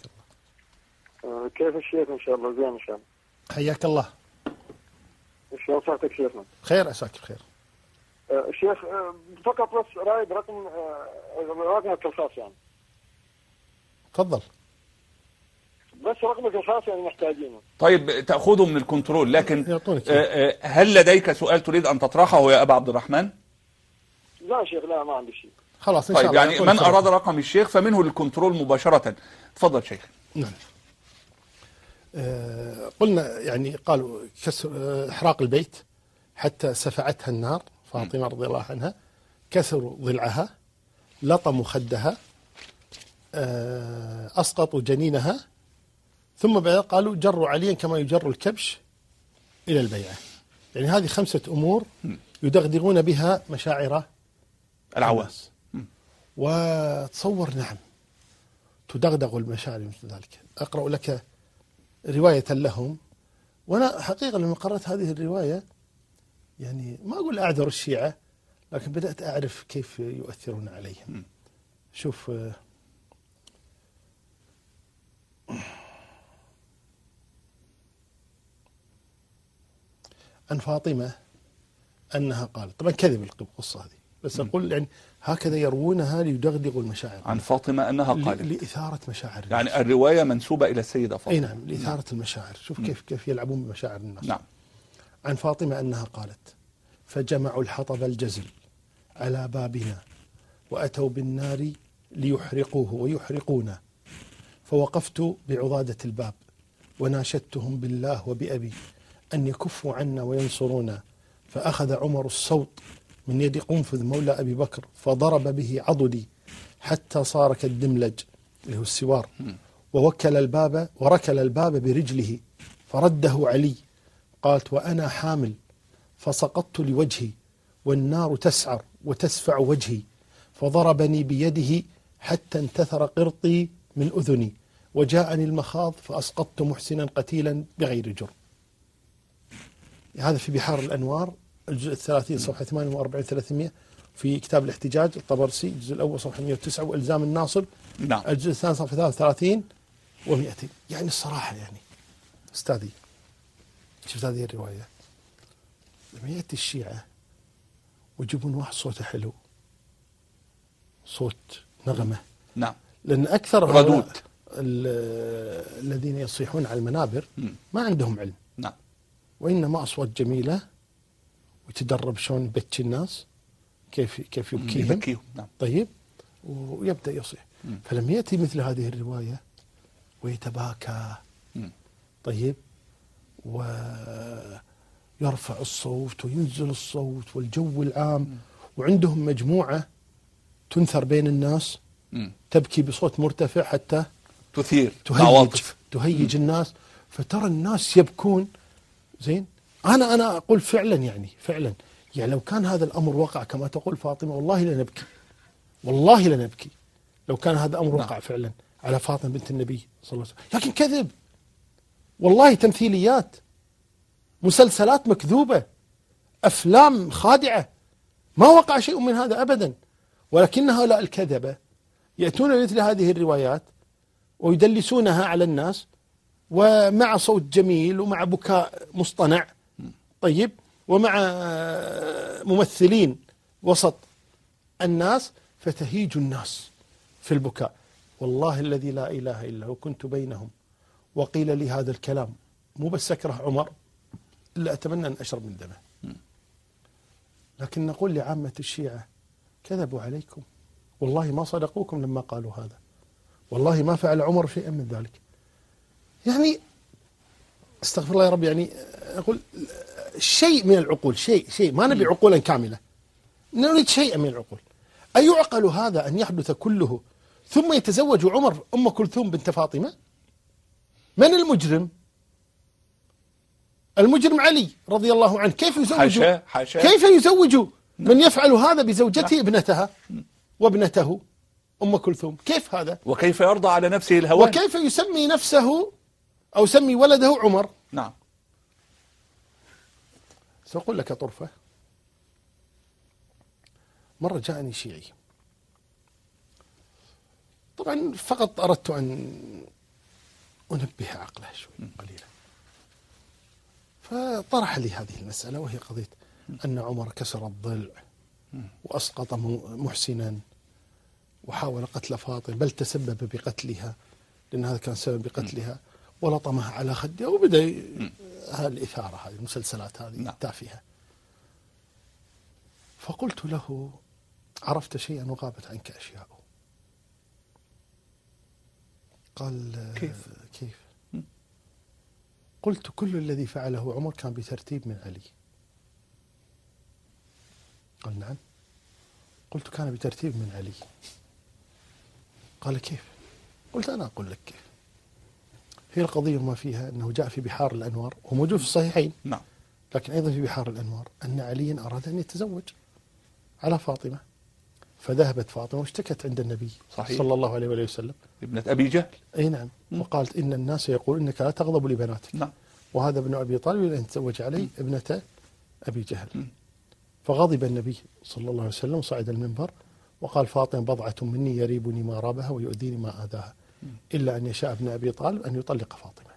كيف الشيخ؟ إن شاء الله زين إن شاء الله. حياك الله. شلون صحتك شيخنا؟ خير، عساك بخير. أه شيخ، فقط بس رايد رقم رقمك الخاص يعني. تفضل. بس رقمك الخاص يعني محتاجينه. طيب تأخذه من الكنترول، لكن هل لديك سؤال تريد أن تطرحه يا أبا عبد الرحمن؟ لا شيخ، لا ما عندي شيء. خلاص إن طيب شاء الله. يعني من أراد رقم الشيخ فمنه للكنترول مباشرة. تفضل شيخ. نعم. آه قلنا يعني قالوا كسر إحراق البيت حتى سفعتها النار فاطمة رضي الله عنها، كسروا ضلعها، لطموا خدها، آه أسقطوا جنينها، ثم بعد قالوا جروا عليا كما يجر الكبش إلى البيعة. يعني هذه خمسة أمور يدغدغون بها مشاعر العوام. وتصور نعم تدغدغ المشاعر مثل ذلك. أقرأ لك رواية لهم، وأنا حقيقة لما قرأت هذه الرواية يعني ما أقول أعذر الشيعة، لكن بدأت أعرف كيف يؤثرون عليهم. شوف عن فاطمة أنها قالت، طبعا كذب القصة هذه، بس أقول يعني هكذا يروونها ليدغدغوا المشاعر عن فاطمة أنها ل- قالت، لإثارة مشاعر يعني الناس. الرواية منسوبة إلى السيدة فاطمة. أي نعم، لإثارة المشاعر. شوف كيف كيف يلعبون بمشاعر الناس. نعم. عن فاطمة أنها قالت: فجمعوا الحطب الجزل على بابنا وأتوا بالنار ليحرقوه ويحرقونا، فوقفت بعضادة الباب وناشدتهم بالله وبأبي أن يكفوا عنا وينصرونا، فأخذ عمر الصوت من يد قنفذ مولى أبي بكر فضرب به عضدي حتى صار كالدملج اللي هو السوار، ووكل الباب وركل الباب برجله فرده علي. قالت: وأنا حامل فسقطت لوجهي والنار تسعر وتسفع وجهي، فضربني بيده حتى انتثر قرطي من أذني، وجاءني المخاض فأسقطت محسنا قتيلا بغير جرم. هذا في بحار الأنوار الجزء الثلاثين صفحة ثمانية وأربعين ثلاثمائة، في كتاب الاحتجاج الطبرسي الجزء الأول صفحة مئة وتسعة، وإلزام الناصر نعم. الجزء الثاني صفحة ثلاثة وثلاثين ومئتين. يعني الصراحة يعني أستاذي، شفت هذه الرواية لما يأتي الشيعة ويجيبون واحد صوته حلو، صوت نغمة، نعم. لأن أكثر ردود الذين يصيحون على المنابر ما عندهم علم، نعم، وإنما أصوات جميلة ويتدرب شلون يبكي الناس، كيف كيف يبكيهم. يبكيهم. نعم. طيب، ويبدأ يصيح. مم. فلما يأتي مثل هذه الرواية ويتباكى، مم. طيب، ويرفع الصوت وينزل الصوت والجو العام، مم. وعندهم مجموعة تنثر بين الناس مم. تبكي بصوت مرتفع حتى تثير تهيج عواطف. تهيج الناس، فترى الناس يبكون. زين، أنا أنا أقول فعلا يعني فعلا يعني لو كان هذا الأمر وقع كما تقول فاطمة والله لنبكي، والله لنبكي لو كان هذا أمر وقع فعلا على فاطمة بنت النبي صلى الله عليه وسلم. لكن كذب، والله تمثيليات، مسلسلات مكذوبة، أفلام خادعة، ما وقع شيء من هذا أبدا. ولكن هؤلاء الكذبة يأتون بمثل هذه الروايات ويدلسونها على الناس، ومع صوت جميل ومع بكاء مصطنع، طيب، ومع ممثلين وسط الناس، فتهيج الناس في البكاء. والله الذي لا إله إلا هو كنت بينهم وقيل لي هذا الكلام، مو بس أكره عمر إلا أتمنى أن أشرب من دمه. لكن نقول لعامة الشيعة: كذبوا عليكم، والله ما صدقوكم لما قالوا هذا، والله ما فعل عمر شيئا من ذلك. يعني استغفر الله يا رب، يعني أقول شيء من العقول، شيء شيء ما نبي عقولا كاملة، نريد شيئا من العقول. أيعقل هذا أن يحدث كله ثم يتزوج عمر أم كلثوم بنت فاطمة؟ من المجرم؟ المجرم علي رضي الله عنه. كيف يزوج حاشا حاشا كيف يزوج من يفعل هذا بزوجته ابنتها وابنته أم كلثوم؟ كيف هذا؟ وكيف يرضى على نفسه الهوان؟ وكيف يسمي نفسه أو يسمي ولده عمر؟ نعم. سأقول لك طرفة. مرة جاءني شيعي، طبعا فقط أردت أن أنبه عقله شوي قليلا، فطرح لي هذه المسألة، وهي قضية أن عمر كسر الضلع وأسقط محسنا وحاول قتل فاطمة، بل تسبب بقتلها لأن هذا كان سبب بقتلها، ولطمها على خدها، وبدأ هالإثارة هذه المسلسلات هذه التافهة. فقلت له: عرفت شيئا وغابت عنك أشياء. قال: كيف كيف؟ قلت: كل الذي فعله عمر كان بترتيب من علي. قال: نعم. قلت: كان بترتيب من علي. قال: كيف؟ قلت: أنا أقول لك كيف. هي القضية ما فيها أنه جاء في بحار الأنوار وموجود في الصحيحين، نعم، لكن أيضا في بحار الأنوار أن عليا أراد أن يتزوج على فاطمة، فذهبت فاطمة واشتكت عند النبي صحيح. صلى الله عليه وآله وسلم، ابنة أبي جهل. أي نعم. م. وقالت: إن الناس يقول إنك لا تغضب لبناتك. نعم. وهذا ابن أبي طالب أن يتزوج علي م. ابنة أبي جهل. م. فغضب النبي صلى الله عليه وسلم وصعد المنبر وقال: فاطمة بضعة مني يريبني ما رابها ويؤذيني ما آذاها، إلا أن يشاء ابن أبي طالب أن يطلق فاطمة.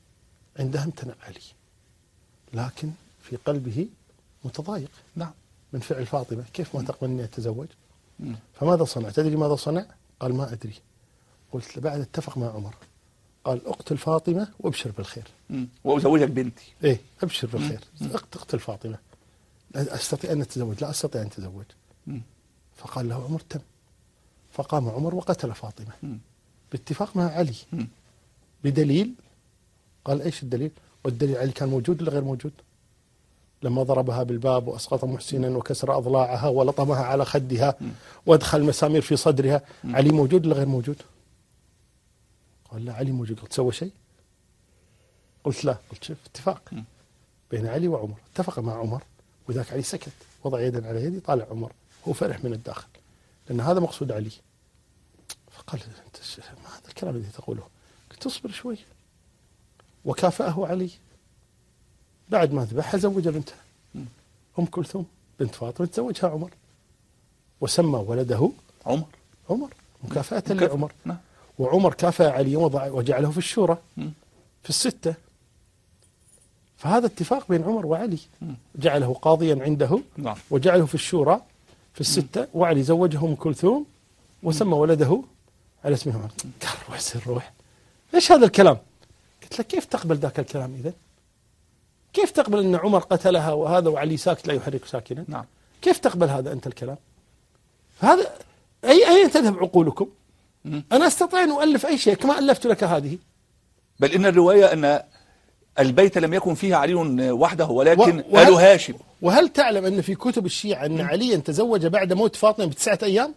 عندها امتنع علي، لكن في قلبه متضايق. نعم. من فعل فاطمة، كيف ما تقبل أني أتزوج؟ فماذا صنع؟ تدري ماذا صنع؟ قال ما أدري. قلت بعد اتفق مع عمر، قال اقتل فاطمة وابشر بالخير. وأزوجك بنتي. إيه ابشر بالخير، اقتل فاطمة. أستطيع أن أتزوج؟ لا أستطيع أن أتزوج. فقال له عمر تم. فقام عمر وقتل فاطمة م. باتفاق مع علي م. بدليل. قال ايش الدليل؟ والدليل علي كان موجود ولا غير موجود؟ لما ضربها بالباب واسقط محسنا وكسر اضلاعها ولطمها على خدها م. وادخل مسامير في صدرها م. علي موجود ولا غير موجود؟ قال لا علي موجود. قلت سوى شيء؟ قلت لا. قلت شوف اتفاق م. بين علي وعمر، اتفق مع عمر وذاك علي سكت، وضع يدا على يدي، طالع عمر هو فرح من الداخل لأن هذا مقصود علي. فقال أنت ما هذا الكلام الذي تقوله؟ قلت اصبر شوي. وكافأه علي بعد ما ذبحها زوج بنتها أم كلثوم بنت فاطمة، تزوجها عمر وسمى ولده عمر. عمر مكافأة لعمر. وعمر كافأ علي وجعله في الشورى في الستة. فهذا اتفاق بين عمر وعلي، جعله قاضيا عنده وجعله في الشورى في الستة، وعلي زوجه أم كلثوم وسمى ولده على اسمه عمر. قال روح سر روح، ايش هذا الكلام؟ قلت له كيف تقبل ذاك الكلام إذا؟ كيف تقبل أن عمر قتلها وهذا وعلي ساكت لا يحرك ساكنا؟ نعم. كيف تقبل هذا أنت الكلام؟ هذا أي أين تذهب عقولكم؟ م. أنا أستطيع أن أؤلف أي شيء كما ألفت لك هذه. بل إن الرواية أن البيت لم يكن فيه علي وحده ولكن و... آل هاشم. وهل تعلم أن في كتب الشيعة أن عليا تزوج بعد موت فاطمة بتسعة أيام؟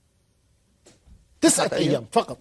تسعة أيام. أيام فقط.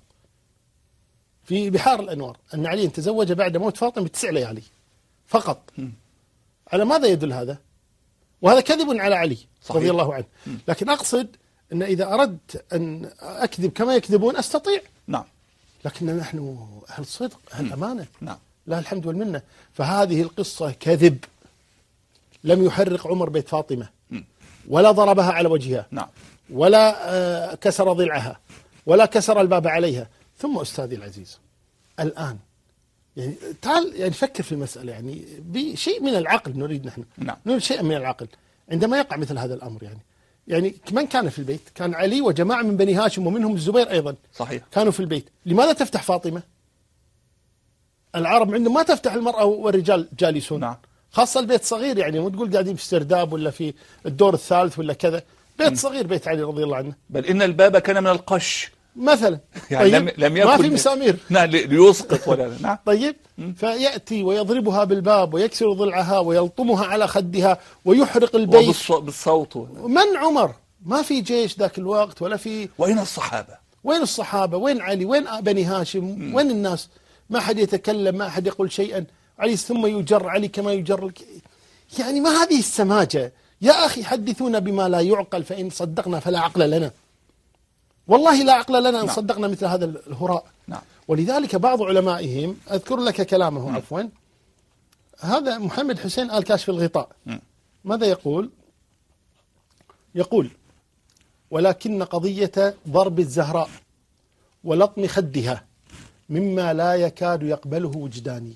في بحار الأنوار أن علي تزوج بعد موت فاطمة بتسع ليالي فقط. م. على ماذا يدل هذا؟ وهذا كذب على علي صحيح. رضي الله عنه. م. لكن أقصد أن إذا أردت أن أكذب كما يكذبون أستطيع. نعم. لكن نحن أهل صدق أهل أمانة. نعم. لا الحمد والمنة. فهذه القصة كذب. لم يحرق عمر بيت فاطمة م. ولا ضربها على وجهها. نعم. ولا كسر ضلعها ولا كسر الباب عليها. ثم أستاذي العزيز الآن يعني تعال يعني فكر في المسألة يعني بشيء من العقل نريد نحن. نعم. نريد شيء من العقل عندما يقع مثل هذا الأمر. يعني يعني من كان في البيت؟ كان علي وجماعة من بني هاشم ومنهم الزبير أيضا. صحيح. كانوا في البيت. لماذا تفتح فاطمة؟ العرب عندهم ما تفتح المرأة والرجال جالسون. نعم. خاصة البيت صغير يعني مو تقول قاعدين في استرداب ولا في الدور الثالث ولا كذا. بيت م. صغير بيت علي رضي الله عنه. بل إن الباب كان من القش مثلا. يعني طيب. لم لم يكن ما في مسامير. نعم ليسقط ولا نعم. طيب. م. فيأتي ويضربها بالباب ويكسر ضلعها ويلطمها على خدها ويحرق البيت بالصوت. من عمر؟ ما في جيش ذاك الوقت ولا في. وين الصحابة؟ وين الصحابة؟ وين علي؟ وين بني هاشم؟ م. وين الناس؟ ما أحد يتكلم، ما أحد يقول شيئا. علي ثم يجر علي كما يجر. يعني ما هذه السماجة يا أخي؟ حدثونا بما لا يعقل، فإن صدقنا فلا عقل لنا. والله لا عقل لنا إن صدقنا مثل هذا الهراء. نعم. ولذلك بعض علمائهم أذكر لك كلامه م. عفوا. هذا محمد حسين آل كاشف الغطاء م. ماذا يقول؟ يقول ولكن قضية ضرب الزهراء ولطم خدها مما لا يكاد يقبله وجداني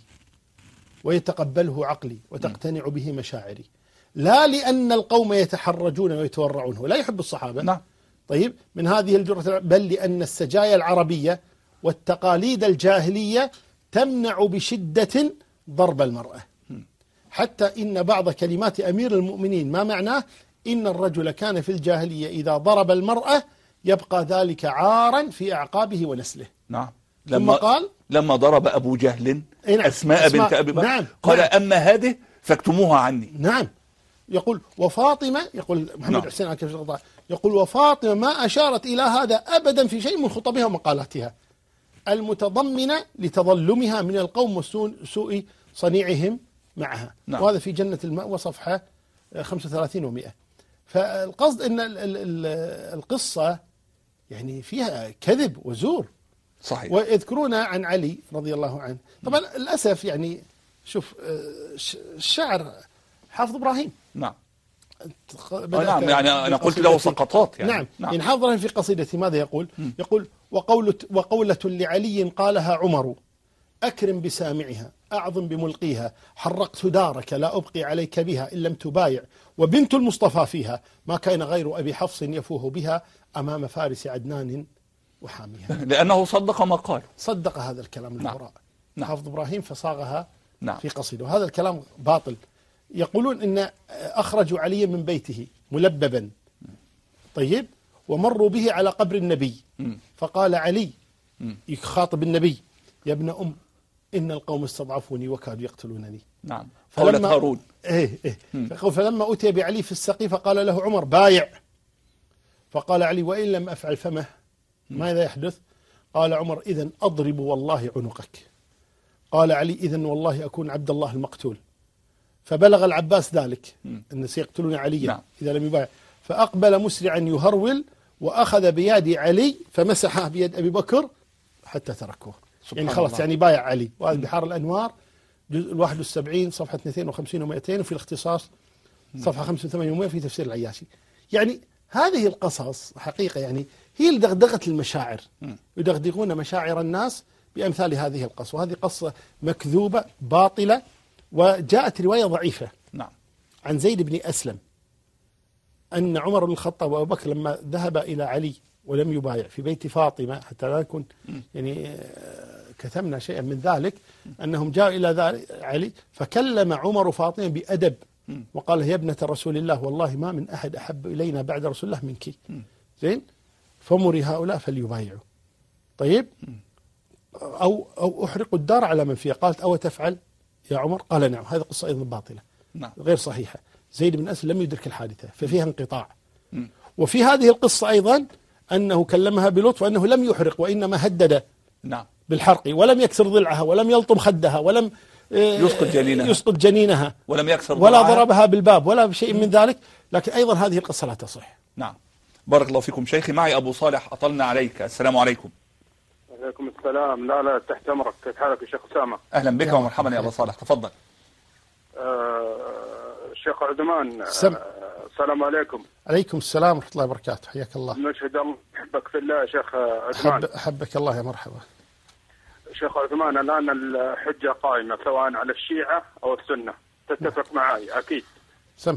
ويتقبله عقلي وتقتنع به مشاعري، لا لأن القوم يتحرجون ويتورعون، ولا يحب الصحابة. نعم. طيب من هذه الجرة، بل لأن السجايا العربية والتقاليد الجاهلية تمنع بشدة ضرب المرأة، حتى إن بعض كلمات أمير المؤمنين ما معناه إن الرجل كان في الجاهلية إذا ضرب المرأة يبقى ذلك عارا في أعقابه ونسله. نعم. لما قال لما ضرب أبو جهل نعم. أسماء, أسماء بنت أبي بكر نعم. قال نعم. أما هذه فاكتموها عني. نعم. يقول وفاطمة، يقول محمد نعم. حسين آل الغطاء يقول وفاطمة ما أشارت إلى هذا أبدا في شيء من خطبها ومقالاتها المتضمنة لتظلمها من القوم وسوء صنيعهم معها. نعم. وهذا في جنة المأوى صفحة خمسة وثلاثين ومئة. فالقصد أن القصة يعني فيها كذب وزور. صحيح. ويذكرون عن علي رضي الله عنه. طبعا للأسف يعني شوف الشاعر حافظ إبراهيم. نعم. نعم يعني أنا قلت له سقطات يعني. نعم. نعم. يعني حافظ إبراهيم في قصيدته ماذا يقول؟ م. يقول وقولة, وقولة لعلي قالها عمر أكرم بسامعها، أعظم بملقيها، حرقت دارك لا أبقي عليك بها إن لم تبايع، وبنت المصطفى فيها، ما كان غير أبي حفص يفوه بها، أمام فارس عدنان وحاميها. لأنه صدق ما قال. صدق هذا الكلام البراء. نعم. حافظ إبراهيم فصاغها نعم. في قصيدة، وهذا الكلام باطل. يقولون إن أخرجوا علي من بيته ملببا، طيب، ومروا به على قبر النبي، فقال علي يخاطب النبي: يا ابن أم، إن القوم استضعفوني وكادوا يقتلونني. نعم. قولة هارون. إيه إيه فلما أتي بعلي في السقي فقال له عمر: بايع. فقال علي: وإن لم أفعل فمه، ماذا يحدث؟ قال عمر: إذن أضرب والله عنقك. قال علي: إذن والله أكون عبد الله المقتول. فبلغ العباس ذلك أن سيقتلون عليا نعم. إذا لم يبايع، فأقبل مسرعا يهرول، وأخذ بيد علي فمسحها بيد أبي بكر حتى تركوه. يعني خلاص الله. يعني بايع علي. وهذا بحار الأنوار جزء الواحد والسبعين صفحة اثنين وخمسين ومئتين، وفي الاختصاص صفحة خمسة وثمانين ومئة في تفسير العياشي. يعني هذه القصص حقيقة يعني هي اللي دغدغت المشاعر، يدغدغون مشاعر الناس بأمثال هذه القصة، وهذه قصة مكذوبة باطلة. وجاءت رواية ضعيفة نعم. عن زيد بن أسلم أن عمر بن الخطاب وأبو بكر لما ذهب إلى علي ولم يبايع في بيت فاطمة، حتى لا نكون يعني كتمنا شيئا من ذلك، أنهم جاءوا إلى ذلك علي فكلم عمر فاطمة بأدب وقال: يا ابنة رسول الله، والله ما من أحد أحب إلينا بعد رسول الله منك، زين، فمري هؤلاء فليبايعوا. طيب، أو أو أحرق الدار على من فيها. قالت: أو تفعل يا عمر؟ قال: نعم. هذه قصة أيضا باطلة نعم. غير صحيحة. زيد بن أسلم لم يدرك الحادثة ففيها انقطاع. م. وفي هذه القصة أيضا أنه كلمها بلطف، وأنه لم يحرق وإنما هدد نعم. بالحرق، ولم يكسر ضلعها، ولم يلطم خدها، ولم يسقط جنينها, يسقط جنينها ولم يكسر ولا ضربها بالباب ولا بشيء من ذلك. لكن أيضا هذه القصة لا تصح. نعم. بارك الله فيكم شيخي. معي أبو صالح، أطلنا عليك. السلام عليكم. وعليكم السلام. لا لا تحت أمرك. كيف حالك يا شيخ أسامة؟ أهلا بك ومرحبا يا أبو صالح، تفضل. الشيخ عثمان، سم. السلام عليكم. عليكم السلام ورحمة الله وبركاته، حياك الله. نشهد الله أحبك في الله يا شيخ عثمان. أحبك الله يا مرحبا. شيخ عثمان، الآن الحجة قائمة سواء على الشيعة أو السنة، تتفق معي أكيد. سم.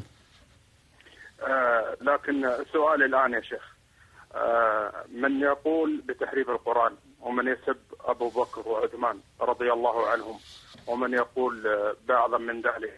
آه لكن سؤالي الآن يا شيخ، آه من يقول بتحريف القرآن، ومن يسب أبو بكر وعثمان رضي الله عنهم، ومن يقول بعضا من ذلك،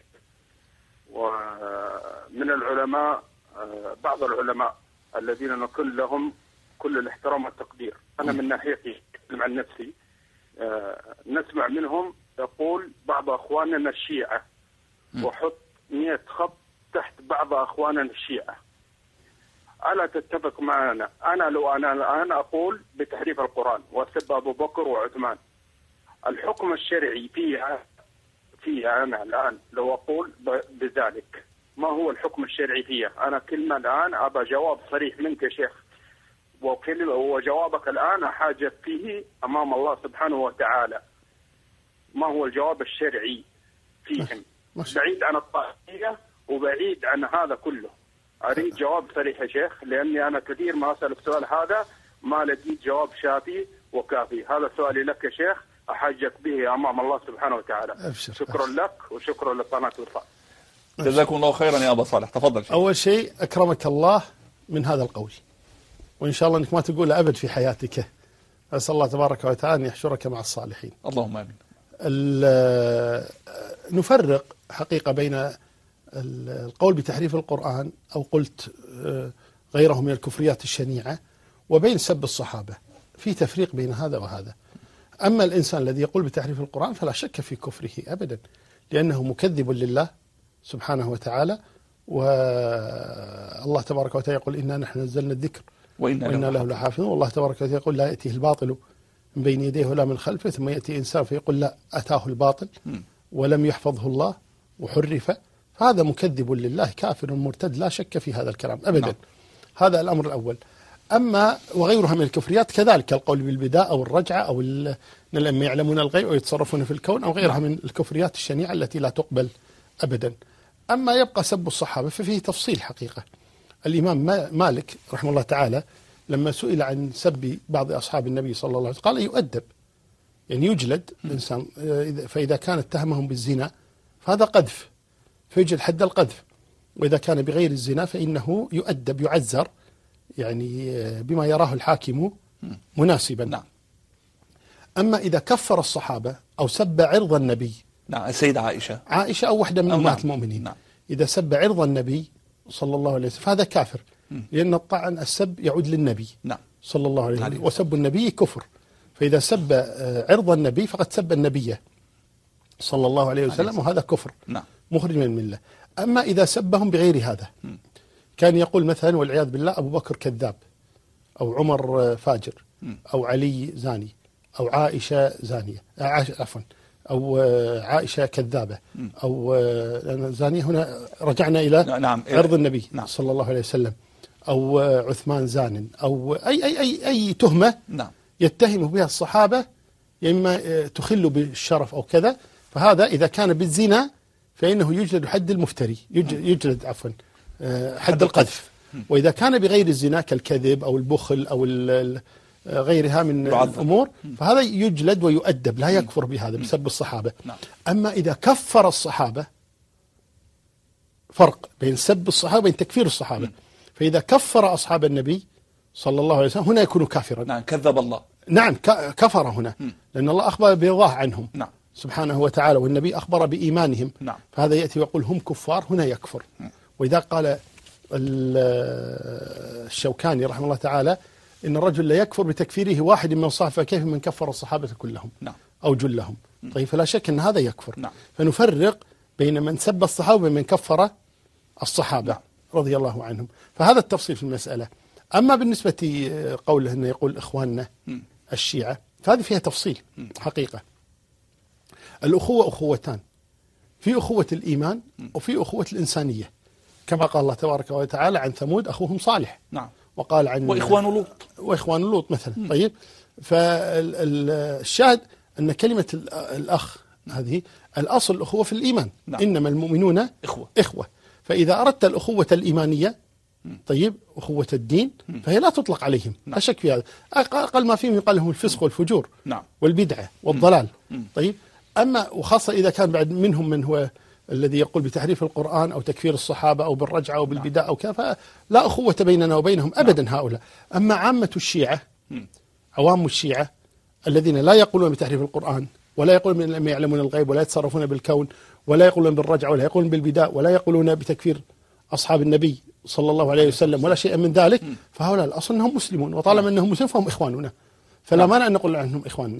ومن العلماء بعض العلماء الذين نكن لهم كل الاحترام والتقدير. أنا من ناحيتي عن نفسي نسمع منهم يقول بعض أخواننا الشيعة، وحط مئة خط تحت بعض أخواننا الشيعة. ألا تتفق معنا؟ أنا لو أنا الآن أقول بتحريف القرآن وسب أبو بكر وعثمان، الحكم الشرعي فيها فيها أنا الآن لو أقول بذلك، ما هو الحكم الشرعي فيها؟ أنا كلمة الآن أبى جواب صريح منك يا شيخ، وكلمة وجوابك الآن أحاجك فيه أمام الله سبحانه وتعالى. ما هو الجواب الشرعي فيهم؟ بعيد عن الطائفية وبعيد عن هذا كله. أريد جواب صريح يا شيخ، لأني أنا كثير ما أسأل السؤال هذا ما لقيت جواب شافي وكافي. هذا سؤالي لك يا شيخ، أحجك به أمام الله سبحانه وتعالى. أبشر. شكرا أبشر. لك وشكرا لقناة وفاء. جزاكم الله خيرا يا أبا صالح، تفضل شيخ. أول شيء أكرمك الله من هذا القول، وإن شاء الله أنك ما تقول أبد في حياتك. أسأل الله تبارك وتعالى أن يحشرك مع الصالحين. اللهم آمين. نفرق حقيقة بين القول بتحريف القرآن أو قلت غيره من الكفريات الشنيعة وبين سب الصحابة. في تفريق بين هذا وهذا. أما الإنسان الذي يقول بتحريف القرآن فلا شك في كفره أبدا، لأنه مكذب لله سبحانه وتعالى. والله تبارك وتعالى يقول: إنا نحن نزلنا الذكر وإنا له لحافظون. والله تبارك وتعالى يقول: لا يأتيه الباطل من بين يديه ولا من خلفه. ثم يأتي إنسان فيقول: لا أتاه الباطل ولم يحفظه الله وحرف. فهذا مكذب لله كافر مرتد، لا شك في هذا الكلام أبدا. نعم. هذا الأمر الأول. أما وغيرها من الكفريات كذلك، القول بالبداء أو الرجعة أو لما يعلمون الغيب ويتصرفون في الكون أو غيرها من الكفريات الشنيعة التي لا تقبل أبدا. أما يبقى سب الصحابة ففيه تفصيل حقيقة. الإمام مالك رحمه الله تعالى لما سئل عن سب بعض أصحاب النبي صلى الله عليه وسلم قال: يؤدب يعني يجلد الإنسان، فإذا كان اتهمهم بالزنا فهذا قذف، فيجلد حد القذف. وإذا كان بغير الزنا فإنه يؤدب يعزر يعني بما يراه الحاكم مناسبا. نعم. أما إذا كفر الصحابة أو سب عرض النبي، نعم، السيدة عائشة عائشة أو واحدة من أو أمهات نعم. المؤمنين، نعم. إذا سب عرض النبي صلى الله عليه وسلم فهذا كافر، لأن الطعن السب يعود للنبي نعم. صلى الله عليه عليه وسلم، وسب النبي كفر. فإذا سب عرض النبي فقد سب النبي صلى الله عليه وسلم، وهذا كفر نعم. مخرج من الملة. أما إذا سبهم بغير هذا، كان يقول مثلا والعياذ بالله أبو بكر كذاب، أو عمر فاجر، أو علي زاني، أو عائشة زانية، عفوا أو عائشة كذابة، أو زانية، هنا رجعنا إلى نعم. عرض النبي نعم. صلى الله عليه وسلم، أو عثمان زان، أو أي أي أي أي تهمة نعم. يتهم بها الصحابة، إما تخل بالشرف أو كذا، فهذا إذا كان بالزنا فإنه يجلد حد المفتري، يجلد عفوا حد القذف. وإذا كان بغير الزنا كالكذب أو البخل أو غيرها من الأمور فهذا يجلد ويؤدب، لا يكفر بهذا بسبب الصحابة. نعم. أما إذا كفر الصحابة، فرق بين سب الصحابة وبين تكفير الصحابة. فإذا كفر أصحاب النبي صلى الله عليه وسلم هنا يكون كافرا. نعم، كذب الله. نعم، كفر هنا، لأن الله أخبر برضاه عنهم. نعم. سبحانه وتعالى، والنبي أخبر بإيمانهم. نعم. فهذا يأتي ويقول هم كفار، هنا يكفر. وإذا قال الشوكاني رحمه الله تعالى إن الرجل لا يكفر بتكفيره واحد من الصحابة، فكيف من كفر الصحابة كلهم؟ نعم. أو جلهم؟ طيب، فلا شك أن هذا يكفر. نعم. فنفرق بين من سب الصحابة ومن كفر الصحابة. نعم. رضي الله عنهم. فهذا التفصيل في المسألة. أما بالنسبة قوله أنه يقول إخواننا الشيعة، فهذه فيها تفصيل حقيقة. الأخوة أخوتان، في أخوة الإيمان وفي أخوة الإنسانية، كما قال الله تبارك وتعالى عن ثمود أخوهم صالح. نعم. وقال عن وإخوان لوط وإخوان لوط مثلا. م. طيب، فالشاهد أن كلمة الأخ هذه الأصل الأخوة في الإيمان. نعم. إنما المؤمنون إخوة. إخوة. فإذا أردت الأخوة الإيمانية، طيب، أخوة الدين، فهي لا تطلق عليهم. لا شك في هذا. أقل ما فيهم يقال لهم الفسق والفجور. نعم. والبدعة والضلال. م. طيب، أما وخاصة إذا كان بعد منهم من هو الذي يقول بتحريف القرآن أو تكفير الصحابة أو بالرجعة أو بالبداء أو كذا، فلا أخوة بيننا وبينهم أبدا. نعم. هؤلاء. أما عامة الشيعة، عوام الشيعة الذين لا يقولون بتحريف القرآن، ولا يقولون لم يعلمون الغيب، ولا يتصرفون بالكون، ولا يقولون بالرجعة، ولا يقولون بالبداء، ولا يقولون بتكفير أصحاب النبي صلى الله عليه وسلم، ولا شيء من ذلك، فهؤلاء الأصل أنهم مسلمون، وطالما أنهم مسلمون فهم إخواننا، فلا مانع أن نقول عنهم إخواننا.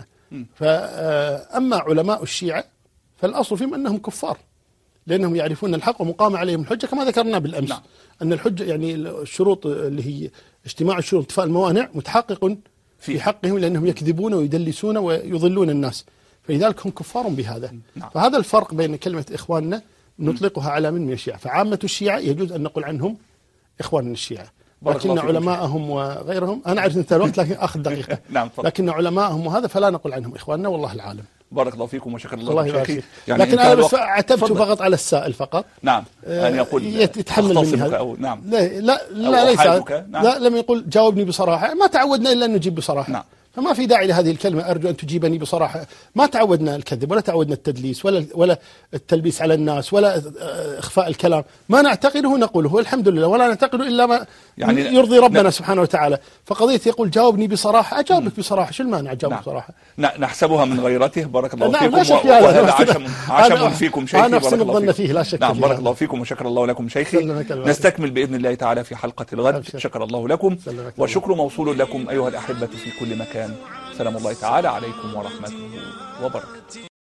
فأما علماء الشيعة فالأصل فيهم أنهم كفار، لأنهم يعرفون الحق ومقام عليهم الحجة، كما ذكرنا بالأمس. نعم. أن الحجة يعني الشروط اللي هي اجتماع الشروط انتفاء الموانع متحقق في حقهم، لأنهم يكذبون ويدلسون ويضلون الناس، فلذلك هم كفار بهذا. نعم. فهذا الفرق بين كلمة إخواننا نطلقها على من من الشيعة. فعامة الشيعة يجوز أن نقول عنهم إخوان الشيعة، لكن علماءهم وغيرهم، أنا أعرف أنت الوقت لكن آخذ دقيقة. نعم. لكن علماءهم وهذا فلا نقول عنهم إخواننا، والله العالم. بارك الله فيكم وشكر الله, الله شيخي. يعني لكن أنا بس عتبت فقط على السائل فقط. نعم. أن يقول يتحمل مني هذا. أو نعم. لا لا, لا ليس. نعم. لا، لم يقول جاوبني بصراحة، ما تعودنا إلا أن نجيب بصراحة. نعم. فما في داعي لهذه الكلمة، أرجو أن تجيبني بصراحة. ما تعودنا الكذب، ولا تعودنا التدليس، ولا ولا التلبيس على الناس، ولا إخفاء الكلام. ما نعتقده نقوله، والحمد لله، ولا نعتقده إلا ما يعني يرضي ربنا لا. سبحانه وتعالى. فقضية يقول جاوبني بصراحة، أجاوبك بصراحة، شو المانع أجاوب نعم. بصراحة؟ نحسبها من غيرته. بارك الله نعم. فيكم. وهذا عشم عشم فيكم شيخي. أنا أحسن الظن فيه، لا شك. نعم. بارك الله فيكم وشكر الله لكم شيخي. نستكمل بإذن الله تعالى في حلقة الغد. شكر الله لكم، والشكر موصول لكم أيها الأحبة في كل مكان. سلام الله تعالى عليكم ورحمته وبركاته.